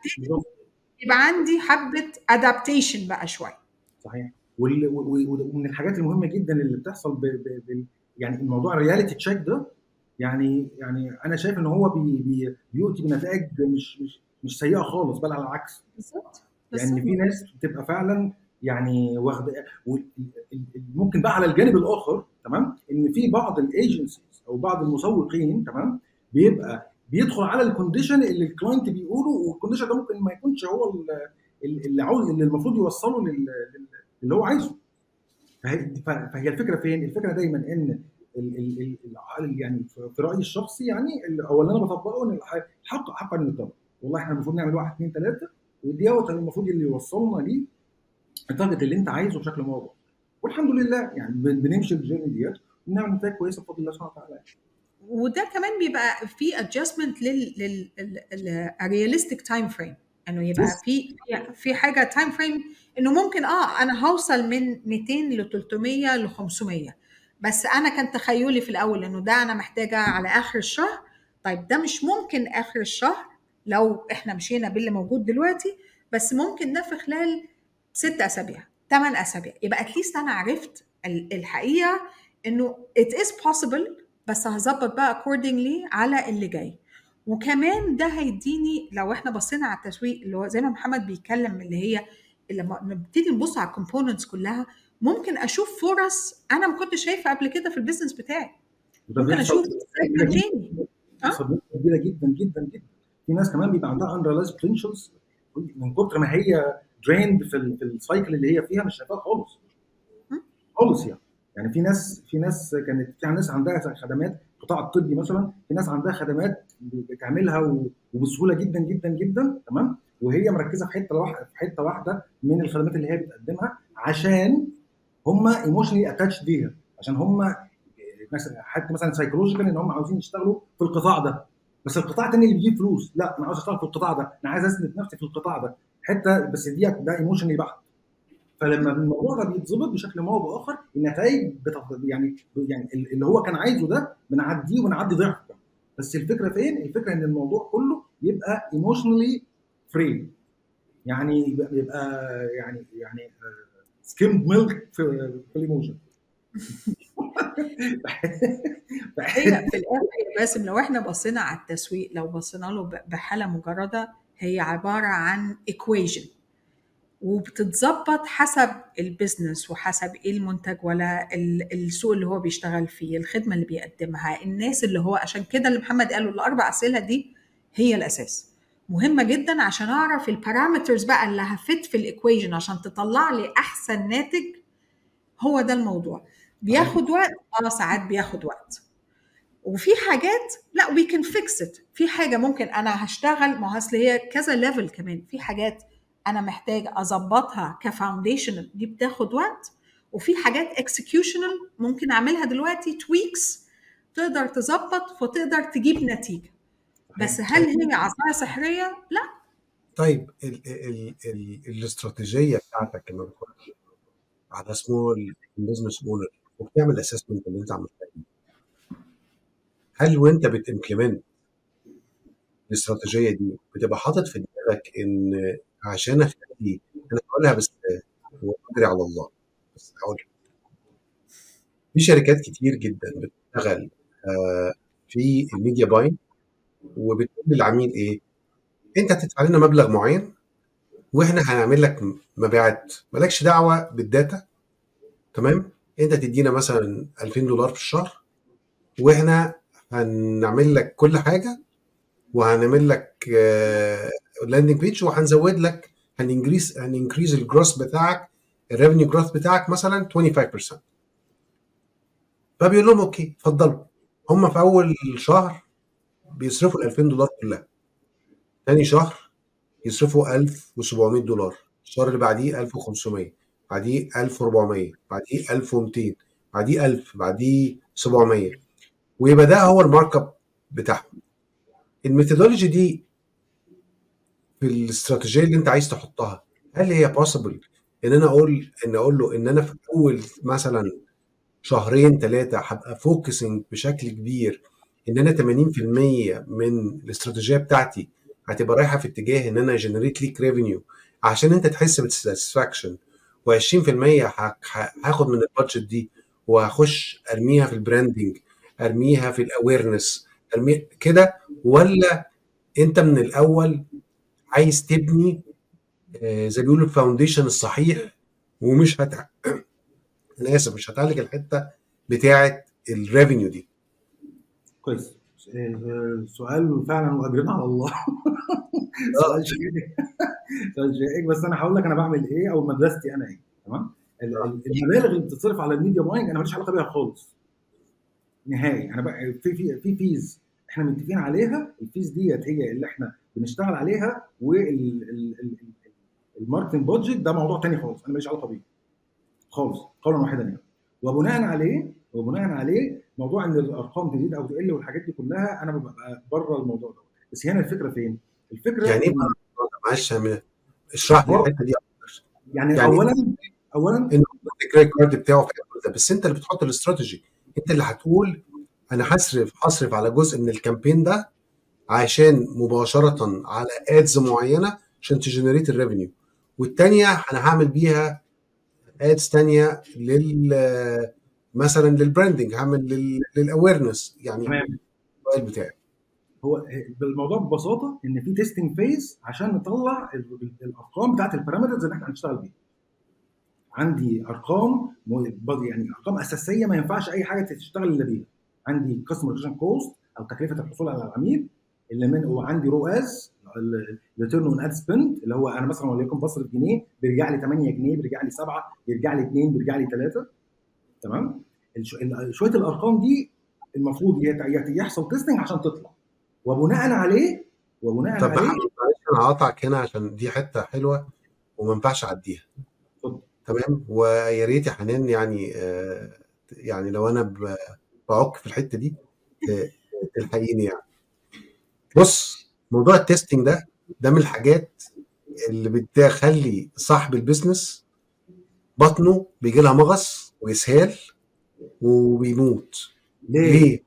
يبقى عندي حبه ادابتيشن بقى شويه. صحيح. ومن الحاجات المهمه جدا اللي بتحصل يعني الموضوع الرياليتي تشيك ده، يعني انا شايف ان هو بيؤتي بنتائج مش سيئه خالص، بل على العكس. بالظبط. يعني في ناس بتبقى فعلا يعني واخده. ممكن بقى على الجانب الاخر، تمام، ان في بعض الايجنسيز او بعض المسوقين، تمام، بيبقى بيدخل على الكونديشن اللي الكلاينت بيقوله، والكونديشن ده ممكن ما يكونش هو اللي عاوز، اللي المفروض يوصله اللي هو عايزه. فهي الفكره فين؟ الفكره دايما ان يعني في رايي الشخصي، يعني او اللي انا بطبقه، ان الحق حقا يطبق. والله احنا المفروض نعمل 1 2 3، وديت المفروض اللي يوصلنا ليه التارجت اللي انت عايزه بشكل واضح. والحمد لله يعني بنمشي الجيرني ديت ونعمل نتائج كويسه بفضل الله سبحانه وتعالى. وده كمان بيبقى في ادجستمنت للرياليستيك تايم فريم، انه يبقى في حاجه تايم فريم انه ممكن انا هوصل من 200 ل 300 ل 500، بس انا كان تخيلي في الاول انه ده انا محتاجه على اخر الشهر. طيب ده مش ممكن اخر الشهر لو احنا مشينا باللي موجود دلوقتي، بس ممكن ده في خلال 6 اسابيع 8 اسابيع. يبقى اتليست انا عرفت الحقيقه انه it is possible، بس هظبط بقى accordingly على اللي جاي. وكمان ده هيديني، لو احنا بصينا على التسويق اللي هو زي ما محمد بيتكلم، اللي هي لما نبتدي نبص على الكومبوننتس كلها، ممكن اشوف فرص انا ما كنتش شايفه قبل كده في البيزنس بتاعي. وده ممكن بيحصل اشوف كبيره سيجمنت جدا، تاني. بيحصل بنسبه كبيره جدا جدا جدا. في ناس كمان بيبقى عندها unrealized potentials من كتر ما هي drained في السايكل اللي هي فيها، مش شايفاها خالص خالص. يعني في ناس عندها خدمات القطاع الطبي مثلا، في ناس عندها خدمات بتعملها وبسهوله جدا جدا جدا، تمام، وهي مركزه في حته واحده من الخدمات اللي هي بتقدمها، عشان هم ايموشنلي اتاتش ليها، عشان هم حتى مثلا سايكولوجيكال ان هم عاوزين يشتغلوا في القطاع ده، بس القطاع الثاني اللي بيجيب فلوس، لا انا عاوز اشتغل في القطاع ده، انا عايز اسند نفسي في القطاع ده حته، بس ده ايموشنلي بحت. فلما الموضوع ده بيتظبط بشكل ما او باخر، النتائج يعني اللي هو كان عايزه ده بنعديه وبنعدي ضعف. بس الفكره فين؟ الفكره ان الموضوع كله يبقى ايموشنالي فري، يعني يبقى يعني سكيمد ميلك في الايموشن. هي في الاخر يا باسم، لو احنا بصينا على التسويق، لو بصينا له بحاله مجرده، هي عباره عن equation، وبتتظبط حسب البيزنس وحسب ايه المنتج ولا السوق اللي هو بيشتغل فيه، الخدمه اللي بيقدمها، الناس اللي هو. عشان كده اللي محمد قاله الاربع اسئله دي هي الاساس، مهمه جدا عشان اعرف البارامترز بقى اللي هفت في الايكويشن عشان تطلع لي احسن ناتج. هو ده الموضوع. بياخد وقت، ساعات بياخد وقت. وفي حاجات لا we can fix it. في حاجه ممكن انا هشتغل، ما اصل هي كذا ليفل كمان، في حاجات انا محتاج اظبطها كفاونديشن، دي بتاخد وقت. وفي حاجات اكسكيوشنال ممكن اعملها دلوقتي تويكس، تقدر تظبط فتقدر تجيب نتيجه. بس هل هي عصايه سحريه؟ لا. طيب الاستراتيجيه بتاعتك لما بتخش على سمول بزنس اونر وبتعمل اسسمنت اللي انت عملتها دي، هل وانت بتمبلمنت الاستراتيجيه دي بتبقى حاطط في دماغك ان عشان اخلي، انا هقولها بس واجري على الله، بس هقول في شركات كتير جدا بتشتغل في الميديا باين، وبتقول للعميل ايه، انت هتدفع لنا مبلغ معين واحنا هنعمل لك مبيعات، مالكش دعوه بالداتا، تمام؟ انت تدينا مثلا $2000 في الشهر واحنا هنعمل لك كل حاجه، وهنعمل لك لاندنج بيج، وهنزود لك، هننكريز الجروس بتاعك، الريفنيو جروث بتاعك مثلا 25%. فبيقول لهم اوكي اتفضلوا. هم في اول شهر بيصرفوا $2000 كلها، ثاني شهر يصرفوا $1700، الشهر اللي بعديه 1500، بعديه 1400، بعديه 1200، بعديه 1000، بعديه 700، ويبقى ده هو المارك اب بتاعهم. الميثودولوجي دي في الاستراتيجيه اللي انت عايز تحطها، هل هي possible ان انا اقول له ان انا في اول مثلا شهرين 3 هبقى فوكسنج بشكل كبير ان انا 80% من الاستراتيجيه بتاعتي هتبقى رايحه في اتجاه ان انا جنريت ليك ريفينيو عشان انت تحس بالساتسفاكشن، و20% هاخد من البادجت دي وهخش ارميها في البراندنج، ارميها في الاويرنس، ارميها كده؟ ولا انت من الاول عايز تبني زي بيقولوا الفاونديشن الصحيح، ومش انا اسف مش هتعالج الحته بتاعه الريفينيو دي؟ كويس. سؤال فعلا واجرنا على الله. سؤال شائك، بس انا هقول لك انا بعمل ايه او مدرستي انا ايه. تمام. المبالغ اللي بتتصرف على الميديا باينج انا ماليش علاقه بيها خالص نهائي. انا بقى في فيز احنا متفقين عليها، الفيز ديت هي اللي احنا بنشتغل عليها، والماركتنج بادجت ده موضوع تاني خالص، انا ماليش علاقه بيه خالص قولا واحدا يعني. وبناء عليه موضوع ان الارقام تزيد او تقل والحاجات دي كلها انا ببقى بره الموضوع ده. بس هنا الفكره فين؟ الفكره يعني ايه؟ معلش اشرح لي الحته دي يعني اولا اولا انه الكريدت كارد بتاعه في ده، بس انت اللي بتحط الاستراتيجي، انت اللي هتقول انا هصرف على جزء من الكامبين ده عشان مباشره على ادز معينه عشان تجنريت الريفينيو، والتانيه انا هعمل بيها ادز تانيه مثلا للبراندنج، هعمل للاويرنس يعني تمام. الموبايل بتاعي. هو الموضوع ببساطه ان في تيستنج فيز عشان نطلع الارقام بتاعت البارامترز اللي احنا هنشتغل بيها. عندي ارقام يعني ارقام اساسيه ما ينفعش اي حاجه تشتغل الا بيها. عندي كاستمر اكوزيشن كوست او تكلفه الحصول على العميل اللي من، وعندي رؤاز ريتيرن اون اد سبند اللي هو انا مثلا وليكن بصرف جنيه بيرجع لي 8 جنيه، بيرجع لي 7، بيرجع لي 2، بيرجع لي 3. تمام. شويه الارقام دي المفروض يحصل تيستنج عشان تطلع، وبناء عليه طب محمد معلش انا هقطعك هنا عشان دي حته حلوه وما ينفعش اعديها. تمام. ويا ريت يا حنان يعني يعني لو انا بعك في الحته دي تلحقيني يعني. بص، موضوع التستنج ده من الحاجات اللي بتخلي صاحب البيزنس بطنه بيجي لها مغص ويسهال وبيموت. ليه؟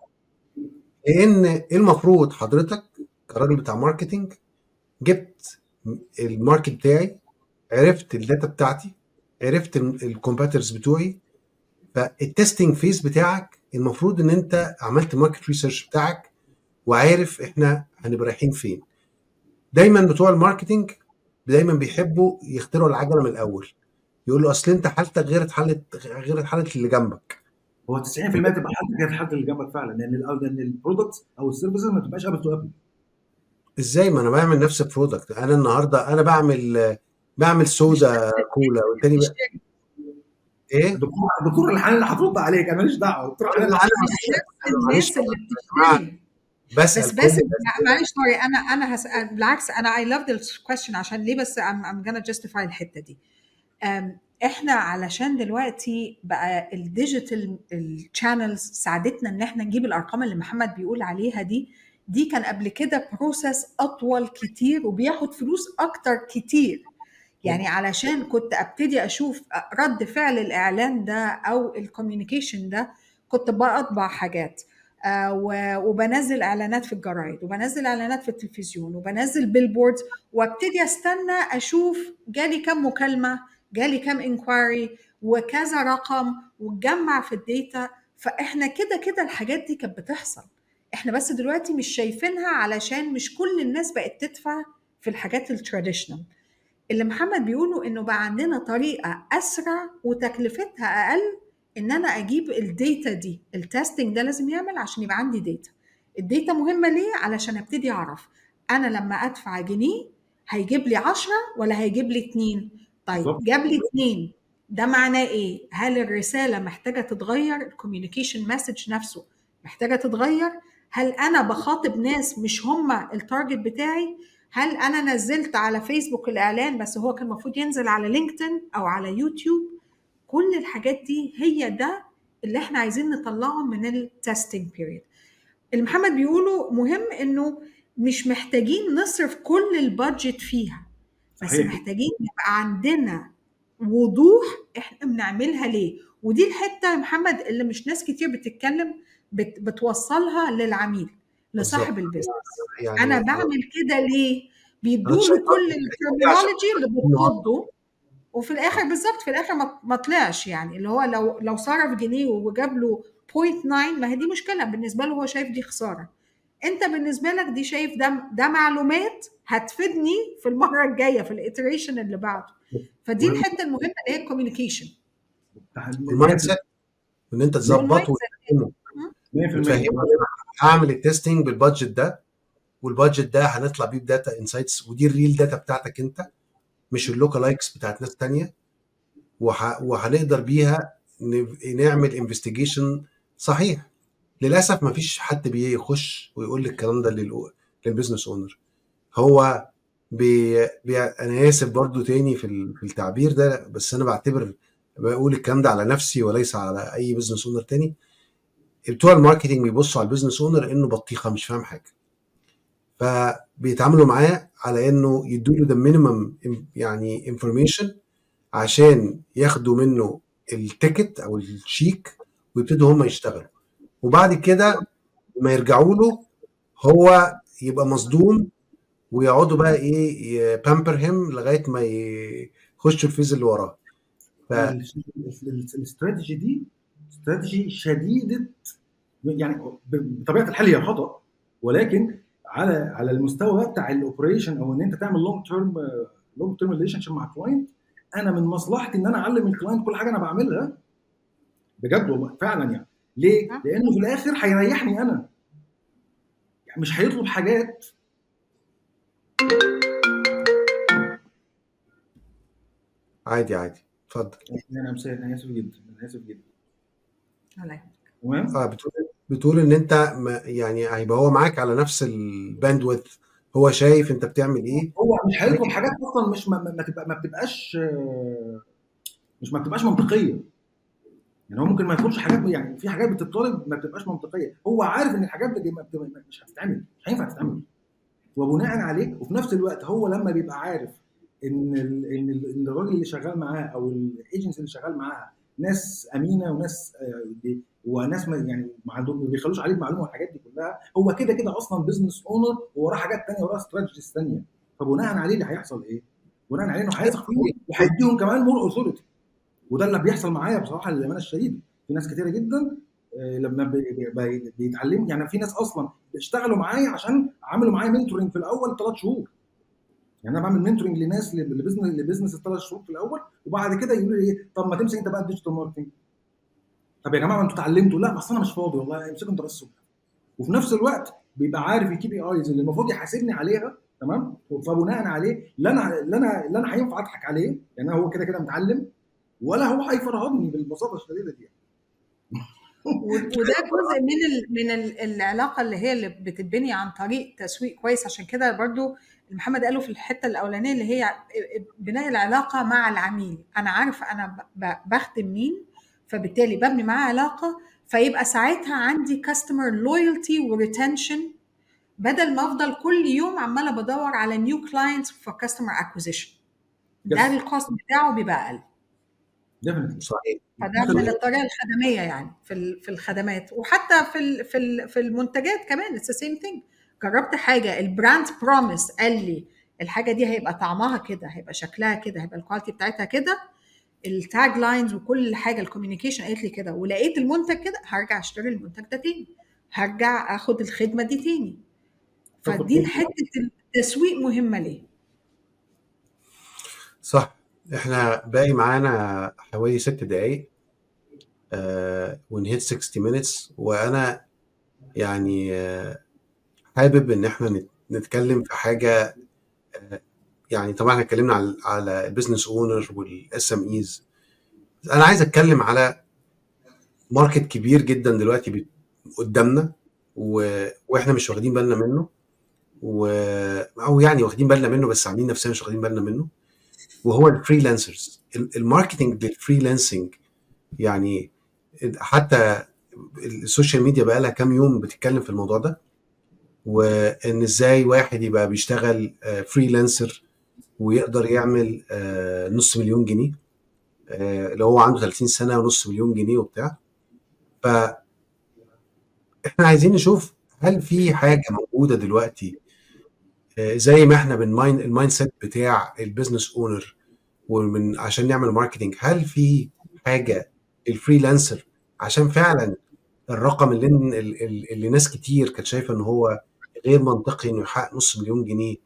لان المفروض حضرتك كراجل بتاع ماركتينج جبت الماركت بتاعي، عرفت الداتا بتاعتي، عرفت الكومبيتيتورز بتوعي، فالتستنج فيز بتاعك المفروض ان انت عملت ماركت ريسيرش بتاعك وعارف احنا هنبقى رايحين فين. دايما بتوع الماركتينج دايما بيحبوا يخترعوا العجله من الاول، يقولوا اصل انت حالتك غير حاله اللي جنبك. هو 90% تبقى حالتك غير حالة اللي جنبك فعلا، لان البرودكتس او السيرفيسز ما تبقاش ابل تو ابل. ازاي؟ ما انا بعمل نفس البرودكت. انا النهارده انا بعمل سودا كولا والتاني بقى ايه؟ دكتور الحنان اللي هترد عليك، انا ماليش دعوه. دكتور الحنان اللي الناس اللي بتشتري بس معلش سوري، انا هسأل بالعكس. انا I love this question عشان ليه؟ بس I'm gonna justify الحته دي. احنا علشان دلوقتي بقى الديجيتال الشانلز ساعدتنا ان احنا نجيب الارقام اللي محمد بيقول عليها دي كان قبل كده بروسس اطول كتير وبياخد فلوس اكتر كتير. يعني علشان كنت ابتدي اشوف رد فعل الاعلان ده او الكوميونيكيشن ده كنت بطبع حاجات وبنزل اعلانات في الجرايد وبنزل اعلانات في التلفزيون وبنزل بيلبوردز، وابتدي استنى اشوف جالي كم مكالمه، جالي كم انكوايري وكذا رقم وتجمع في الداتا. فاحنا كده الحاجات دي كانت بتحصل، احنا بس دلوقتي مش شايفينها علشان مش كل الناس بقت تدفع في الحاجات التراديشنال. اللي محمد بيقوله انه بقى عندنا طريقه اسرع وتكلفتها اقل ان انا اجيب الداتا دي. التستنج ده لازم يعمل عشان يبقى عندي داتا. الداتا مهمه ليه؟ علشان ابتدي اعرف انا لما ادفع جنيه هيجيب لي 10 ولا هيجيب لي 2. طيب جاب لي 2 ده معناه ايه؟ هل الرساله محتاجه تتغير؟ الكوميونيكيشن مسج نفسه محتاجه تتغير؟ هل انا بخاطب ناس مش هم التارجت بتاعي؟ هل انا نزلت على فيسبوك الاعلان بس هو كان المفروض ينزل على لينكدين او على يوتيوب؟ كل الحاجات دي هي ده اللي احنا عايزين نطلعهم من التستنج بيريد. اللي محمد بيقوله مهم انه مش محتاجين نصرف كل البادجت فيها، بس صحيح. محتاجين يبقى عندنا وضوح احنا بنعملها ليه. ودي الحته يا محمد اللي مش ناس كتير بتتكلم بتوصلها للعميل لصاحب البيزنس. يعني انا بعمل كده ليه؟ بيدوله كل الترمينولوجي اللي بتضده وفي الاخر بالظبط في الاخر ما طلعش. يعني اللي هو لو صرف جنيه وجاب له 0.9 ما هي دي مشكله بالنسبه له، هو شايف دي خساره. انت بالنسبه لك دي شايف ده معلومات هتفيدني في المره الجايه في الاتريشن اللي بعده. فدي الحته المهمه اللي هي الكوميونيكيشن المايند سيت، ان انت تظبطه وتفهمه هعمل التستنج بالبادجت ده، والبادجت ده هنطلع بيه بداتا انسايتس، ودي الريل داتا بتاعتك انت مش اللوكالايكس بتاعت ناس تانية، وهنقدر بيها نعمل انفستيجيشن صحيح. للاسف ما فيش حد بيخش ويقول لي الكلام ده للبيزنس اونر. هو انا اسف برضو تاني في التعبير ده، بس انا بقول الكلام ده على نفسي وليس على اي بيزنس اونر تاني. بتوع الماركتينج بيبصوا على البيزنس اونر انه بطيخه مش فاهم حاجه، فبيتعاملوا معاه على انه يدوا له ده مينيمم يعني انفورميشن عشان ياخدوا منه التيكت او الشيك ويبتدوا هم يشتغلوا. وبعد كده ما يرجعوا له هو يبقى مصدوم، ويقعدوا بقى ايه بامبر هيم لغايه ما يخشوا الفيز اللي وراه. الاستراتيجي دي استراتيجي شديده، يعني بطبيعه الحال هي خطا، ولكن على المستوى بتاع الاوبريشن، او ان انت تعمل لونج تيرم ريليشن شيب مع كلاينت، انا من مصلحتي ان انا اعلم الكلاينت كل حاجه انا بعملها بجد والله فعلا. يعني ليه؟ لانه في الاخر هيريحني انا، يعني مش هيطلب حاجات. عادي اتفضل. انا اسف جدا، عليك. تمام. بتقول ان انت يعني هيبقى هو معاك على نفس الباندويث، هو شايف انت بتعمل ايه. هو مش هيطلب حاجات اصلا مش ما بتبقاش منطقيه. يعني هو ممكن ما يطلبش حاجات، يعني في حاجات بتطلب ما بتبقاش منطقيه، هو عارف ان الحاجات دي مش هتتعمل، مش هينفع تتعمل، وبناء عليه وفي نفس الوقت هو لما بيبقى عارف ان الراجل اللي شغال معاه او الايجنسي اللي شغال معاها ناس امينه وناس وناس يعني ما بيخلوش عليه المعلومه والحاجات دي كلها، هو كده كده اصلا بزنس اونر ووراه حاجات ثانيه، وراه استراتيجيز ثانيه. فبناء عليه اللي هيحصل ايه؟ بناء عليه انه هيثق فيهم وهيديهم كمان مور اوثوريتي. وده اللي بيحصل معايا بصراحه للامانه الشديده. في ناس كتيره جدا لما بيتعلموا، يعني في ناس اصلا اشتغلوا معايا عشان عملوا معايا منتورنج في الاول 3 شهور. يعني انا بعمل منتورنج لناس لبزنس 3 شهور في الاول، وبعد كده يقولوا لي ايه، طب ما تمسك انت بقى الديجيتال ماركتنج. طب يا جماعه انتوا اتعلمتوا؟ لا بس انا مش فاضي والله، امسكوا انت بس. وفي نفس الوقت بيبقى عارف الكي بي ايز اللي المفروض يحاسبني عليها، تمام. فبناء عليه لا انا هينفع اضحك عليه، لان هو كده كده متعلم، ولا هو هيفرهدني بالبساطه الشديده دي. وده جزء من العلاقه اللي بتتبني عن طريق تسويق كويس. عشان كده برضو محمد قاله في الحته الاولانيه اللي هي بناء العلاقه مع العميل. انا عارفه انا بخدم مين، فبالتالي ببني معاه علاقه، فيبقى ساعتها عندي كاستمر لويالتي وريتنشن، بدل ما افضل كل يوم عماله بدور على نيو كلاينتس فور كاستمر اكوزيشن. ده الكوست بتاعه بيبقى اقل. صحيح. فده من الطريقه الخدميه، يعني في الخدمات، وحتى في المنتجات كمان اتس سيم ثينج. جربت حاجه البراند بروميس قال لي الحاجه دي هيبقى طعمها كده، هيبقى شكلها كده، هيبقى الكواليتي بتاعتها كده، التاج لاينز وكل حاجه الكوميونيكيشن قالت لي كده، ولقيت المنتج كده، هرجع اشتري المنتج ده تاني، هرجع اخد الخدمه دي تاني. فدي حته التسويق مهمه ليه. صح. احنا باقي معانا حوالي 6 دقايق ونهيت 60 minutes، وانا يعني حابب ان احنا نتكلم في حاجه. يعني طبعا احنا اتكلمنا على البيزنس اونر والاس ام ايز. انا عايز اتكلم على ماركت كبير جدا دلوقتي قدامنا، واحنا مش واخدين بالنا منه، او يعني واخدين بالنا منه بس عاملين نفسنا مش واخدين بالنا منه، وهو الفريلانسرز. الماركتنج للفريلانسنج، يعني حتى السوشيال ميديا بقى لها كام يوم بتتكلم في الموضوع ده، وان ازاي واحد يبقى بيشتغل فريلانسر ويقدر يعمل نص مليون جنيه لو هو عنده 30 سنة ونص مليون جنيه وبتاع. فاحنا عايزين نشوف هل في حاجة موجودة دلوقتي زي ما احنا المايند سيت بتاع البيزنس اونر ومن عشان نعمل ماركتنج، هل في حاجة الفريلانسر عشان فعلا الرقم اللي ناس كتير كانت شايفة ان هو غير منطقي انه يحقق نص مليون جنيه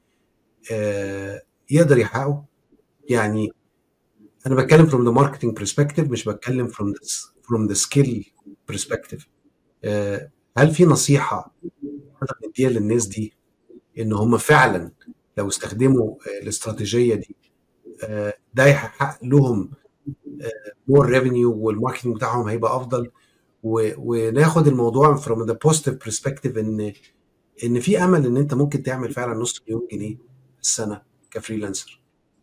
يقدر يحققه؟ يعني انا بتكلم from the marketing perspective، مش بتكلم from the skill perspective. هل في نصيحة نقدر نديها للناس دي ان هم فعلا لو استخدموا الاستراتيجية دي ده هيحقق لهم more revenue والماركتنج بتاعهم هيبقى افضل، وناخد الموضوع from the positive perspective ان في امل ان انت ممكن تعمل فعلا نص مليون جنيه في السنة كفريلانسر؟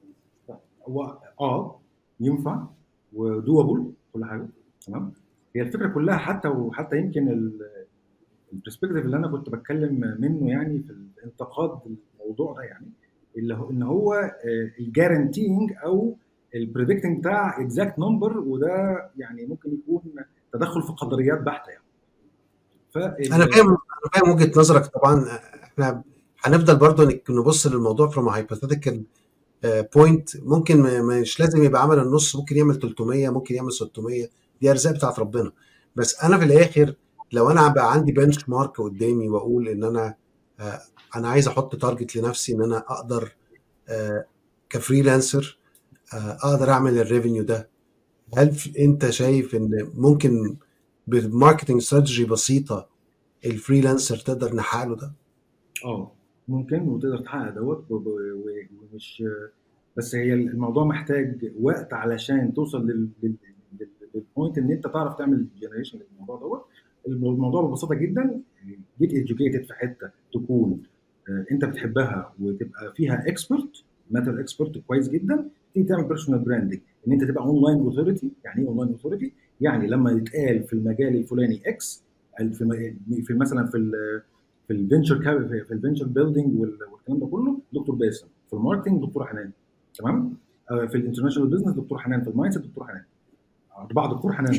هو ينفع ودوبل كل حاجه، تمام. هي الفكره كلها حتى يمكن البرسبكتيف اللي انا كنت بتكلم منه يعني في الانتقاد الموضوع ده، يعني اللي هو ان هو الجارانتينج او البريدكتنج بتاع اكزاكت نمبر، وده يعني ممكن يكون تدخل في قدريات بحته يعني. انا فاهم وجهة نظرك طبعا. احنا هنفضل برضو نبص للموضوع from a hypothetical point. ممكن مش لازم يبقى عمل النص، ممكن يعمل 300، ممكن يعمل 600، دي ارزاق بتاعت ربنا. بس انا في الاخر لو انا بقى عندي بنش مارك قدامي واقول ان انا عايز احط تارجت لنفسي ان انا اقدر كفريلانسر اقدر اعمل الريفينيو ده، هل انت شايف ان ممكن بماركتنج استراتيجي بسيطه الفريلانسر تقدر نحقق له ده؟ ممكن وتقدر تحقق دوت ومش بس هي الموضوع محتاج وقت علشان توصل للبوينت ان انت تعرف تعمل جنريشن للموضوع دوت. الموضوع ببساطه جدا جيت اديوكيتد في حته تكون انت بتحبها وتبقى فيها اكسبرت، ماتر اكسبرت كويس جدا، تيجي تعمل بيرسونال براندنج ان انت تبقى اونلاين اوثوريتي. يعني ايه اونلاين اوثوريتي؟ يعني لما يتقال في المجال الفلاني اكس، في مثلا في الفينشر في الفينشر بيلدينج والكلام ده كله دكتور باسم، في الماركتنج دكتور حنان، تمام، في الانترناشونال بزنس دكتور حنان، في المايند سيت دكتور حنان، اربعه دكتور حنان.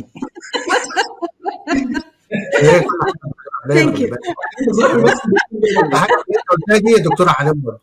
ثانك يو. حاجه انت قلتها دي يا دكتوره حنان برضه.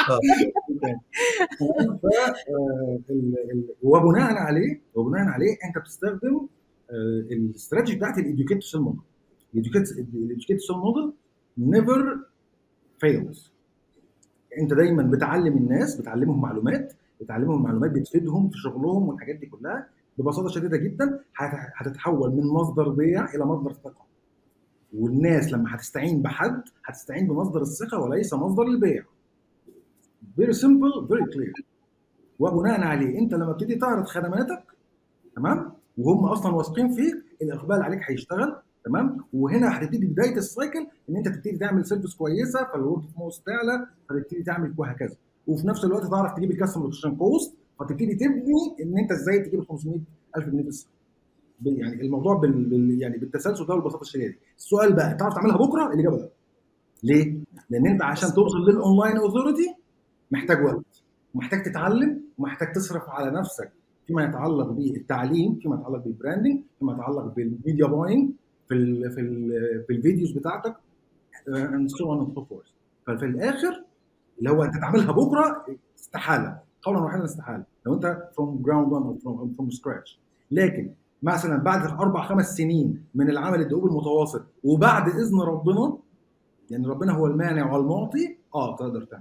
وبناء عليه انت بتستخدم الاستراتيجي بتاعت الاديوكيت سيل موديل. الاديوكيت سيل موديل نيفر فيلز. انت دايما بتعلمهم معلومات بتفيدهم في شغلهم والحاجات دي كلها. ببساطه شديده جدا هتتحول من مصدر بيع الى مصدر ثقه، والناس لما هتستعين بحد هتستعين بمصدر الثقه وليس مصدر البيع. very simple very clear. وبناء عليه انت لما بتبتدي تعرض خدماتك، تمام، وهم اصلا واثقين فيك، الاقبال عليك هيشتغل، تمام. وهنا هتبتدي بدايه السايكل ان انت تبتدي تعمل سيرفيس كويسه، فالورد اوف ماوث تعلى، فتبتدي تعمل وهكذا. وفي نفس الوقت تعرف تجيب الكاستمر اكوزيشن كوست، فتبتدي تبني ان انت ازاي تجيب 500,000 جنيه في السنه. يعني الموضوع يعني بالتسلسل ده والبساطه الشديده دي. السؤال بقى تعرف تعملها بكره؟ الاجابه لا. ليه؟ لان انت عشان توصل للاونلاين اوثوريتي محتاج وقت، ومحتاج تتعلم، ومحتاج تصرف على نفسك فيما يتعلق بالتعليم، فيما يتعلق بالبراندنج، فيما يتعلق بالميديا باينج، في الفيديوز بتاعتك and so on and so forth. ففي الاخر اللي هو انت تعملها بكره استحاله، قولا واحدا استحاله لو انت from ground one or from scratch. لكن مثلا بعد 4-5 سنين من العمل الدؤوب المتواصل وبعد اذن ربنا، لان ربنا هو المانع والمعطي، تقدر تعمل.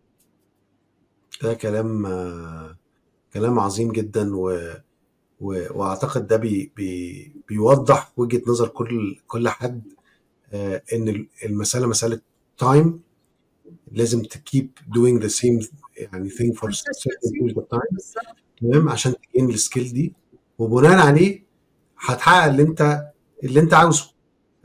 ده كلام عظيم جدا، واعتقد ده بيوضح وجهة نظر كل حد ان المسألة مسألة تايم. لازم تكيب doing the same يعني thing for certain period of time، تمام، عشان تجين السكيل دي، وبناء عليه هتحقق اللي انت عاوزه.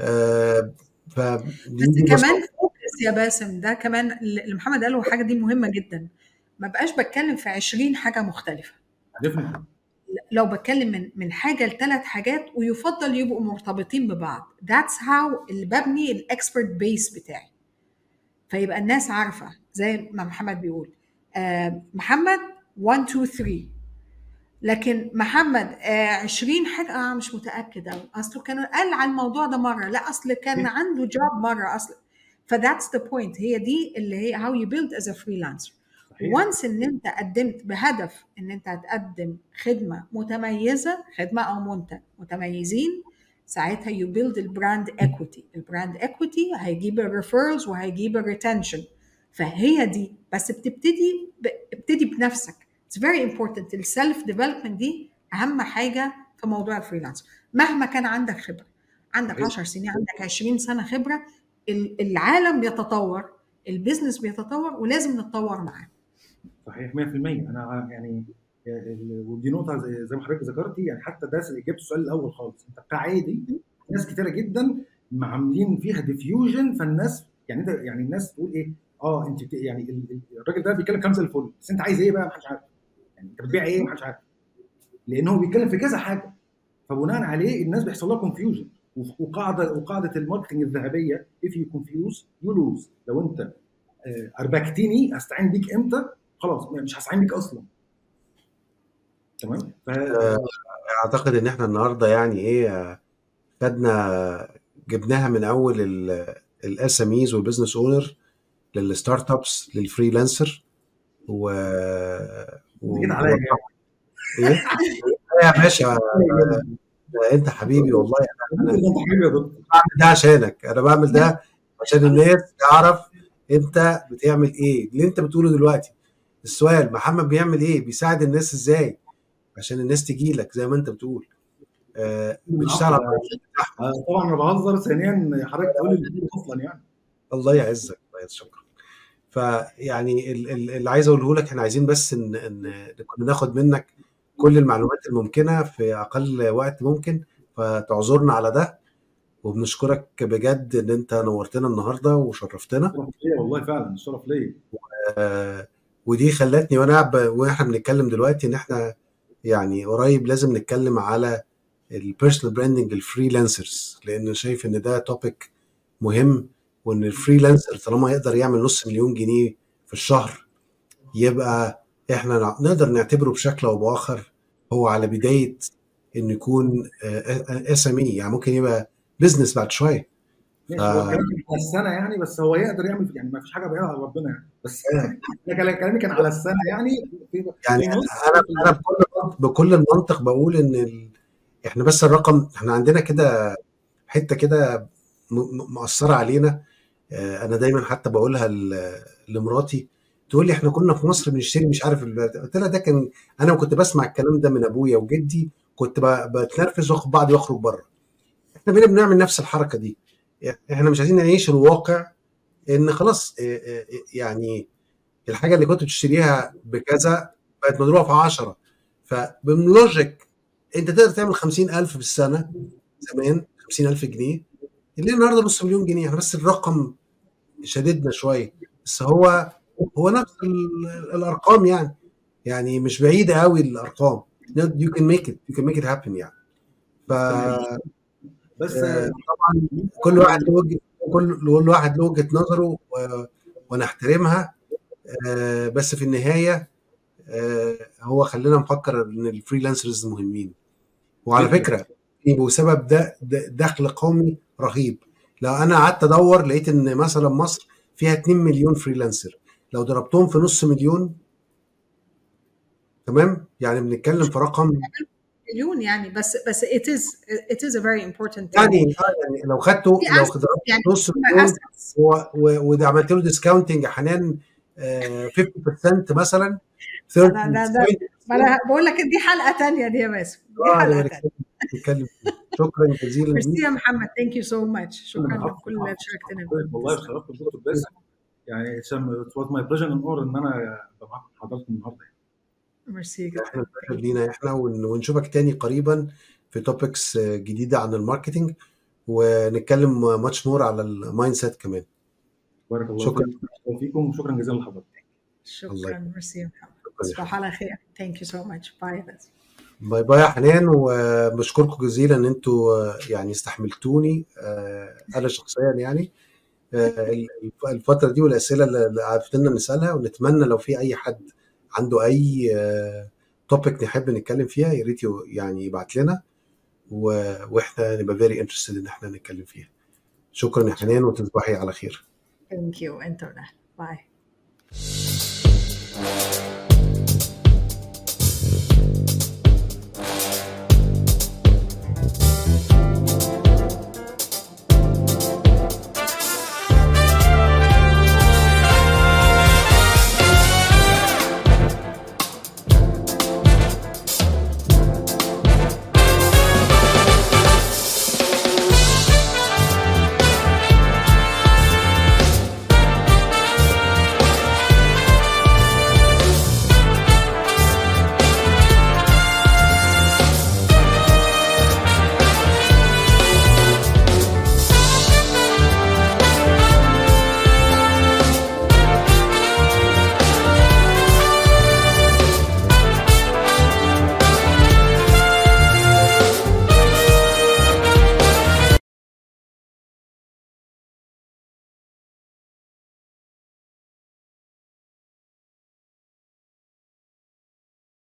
بس كمان فوكس يا باسم، ده كمان اللي محمد قاله حاجه دي مهمه جدا. ما بقاش بتكلم في 20 حاجه مختلفه، لو بتكلم من حاجه ل3 حاجات، ويفضل يبقوا مرتبطين ببعض. That's how اللي ببني الاكسبرت بيس بتاعي، فيبقى الناس عارفه زي ما محمد بيقول محمد 1 2 3، لكن محمد 20 حاجه مش متاكد أوي، اصله كان قال على الموضوع ده مره، لا اصل كان عنده جوب مره اصلا. فذاتس ذا بوينت، هي دي اللي هي how you build as a freelancer. once ان انت قدمت بهدف ان انت هتقدم خدمه متميزه، خدمه او منتج متميزين، ساعتها you build البراند equity. البراند equity هيجيب الريفيرلز وهيجيب الريتنشن. فهي دي بس ابتدي بنفسك. It's very important. السلف ديفلوبمنت دي اهم حاجه في موضوع الفريلانس. مهما كان عندك خبره، عندك 10 سنين، عندك 20 سنه خبره، العالم بيتطور، البيزنس بيتطور، ولازم نتطور معاه. صحيح 100%. انا يعني ودي نقطه زي ما حضرتك ذكرتي، يعني حتى ده اجابه السؤال الاول خالص. انت بتاع عادي، ناس كتيره جدا عاملين فيها ديفيوجن، فالناس يعني انت يعني الناس تقول ايه، انت يعني الراجل ده بيتكلم كلام زي الفل، بس انت عايز ايه بقى؟ محدش عارف. يعني انت بتبيع ايه؟ محدش عارف، لان هو بيتكلم في كذا حاجه. فبناء عليه الناس بيحصل لها كونفيوجن. وقاعده الماركتنج الذهبيه if you confuse you lose. لو انت اربكتني استعين بيك امتى؟ خلاص مش هستعين بيك اصلا. تمام. اعتقد ان احنا النهارده يعني ايه خدنا جبناها من اول الاس ام ايز والبزنس اونر للستارت ابس للفريلانسر جيت عليا ايه يا باشا، انت حبيبي والله. انا انت حبيبي يا دكتور. بعمل ده عشانك، انا بعمل ده عشان الناس تعرف انت بتعمل ايه اللي انت بتقوله دلوقتي. السؤال محمد بيعمل ايه، بيساعد الناس ازاي عشان الناس تجي لك زي ما انت بتقول. بتشتغل على طبعا انا بهزر. ثانيا حضرتك تقول لي اصلا يعني الله يعزك، الله يعزك، شكرا. فيعني اللي عايز اقوله لك، احنا عايزين بس ان كنا ناخد منك كل المعلومات الممكنه في اقل وقت ممكن، فتعذرنا على ده. وبنشكرك بجد ان انت نورتنا النهارده وشرفتنا. والله فعلا الشرف ليا. ودي خلتني واحنا بنتكلم دلوقتي ان احنا يعني قريب لازم نتكلم على البيرسونال براندنج الفريلانسرز، لان شايف ان ده توبيك مهم. وان الفريلانسر طالما يقدر يعمل $500,000 في الشهر، يبقى احنا نقدر نعتبره بشكل او باخر هو على بدايه انه يكون اس ام اي، يعني ممكن يبقى بزنس بعد شويه. ماشي، هو كلامي على السنه يعني، بس هو يقدر يعمل يعني ما فيش حاجه بعيده عن ربنا يعني، بس انا كلامي كان على السنه يعني. يعني انا بكل المنطق بقول ان احنا بس الرقم، احنا عندنا كده حته كده مؤثره علينا. انا دايما حتى بقولها لمراتي، تقول لي احنا كنا في مصر بنشتري مش عارف قلت لها ده كان انا كنت بسمع الكلام ده من ابويا وجدي، كنت بتنرفز واخد بعضي واخرج بره. احنا بقينا بنعمل نفس الحركه دي. احنا مش عايزين نعيش الواقع ان خلاص يعني الحاجه اللي كنت بتشتريها بكذا بقت مضروبه في 10. فباللوجيك انت تقدر تعمل 50,000 في السنه، زمان 50,000 جنيه، اللي النهارده $500,000. احنا بس الرقم شددنا شويه، بس هو نفس الارقام يعني مش بعيده قوي الارقام. you can make it happen يعني. ف بس طبعا كل واحد له وجهه نظره ونحترمها. بس في النهايه هو خلينا نفكر ان الفريلانسرز مهمين. وعلى فكره بسبب ده دخل قومي رهيب. لو انا قعدت ادور لقيت ان مثلا مصر فيها 2 مليون فريلانسر، لو ضربتهم في نص مليون، تمام، يعني بنتكلم في رقم مليون يعني. بس it is a very important يعني لو خدته لو ضربته يعني نص مليون وده عملت له ديسكاونتنج يا حنان 50% مثلا 30%. انا بقول لك دي حلقه ثانيه دي يا باسم، دي حلقه ثانيه نتكلم. شكرا جزيلا. ميرسي يا محمد، ثانك يو سو ماتش. شكرا لكل اللي شاركتنا. والله اتشرفت دكتور باسم، يعني it was my pleasure and honor ان انا ابقى معاكم حضرتك النهارده. ميرسي احنا لينا احنا ونشوفك تاني قريبا في توبكس جديده عن الماركتينج، ونتكلم ماتش مور على المايند سيت كمان. بارك الله فيكم وشكرا جزيلا لحضرتك. شكرا. ميرسي يا محمد، تصبحوا على خير. ثانك يو سو ماتش. باي باي باي يا حنان. وبشكركم جزيلا ان انتوا يعني استحملتوني انا شخصيا يعني الفتره دي، والاسئله اللي عرفتنا نسالها. ونتمنى لو في اي حد عنده اي توبيك نحب نتكلم فيها يا ريت يعني يبعت لنا، واحنا نبقى فيري انترستد ان احنا نتكلم فيها. شكرا يا حنان، وتصبحي على خير. ثانك يو. انت باي.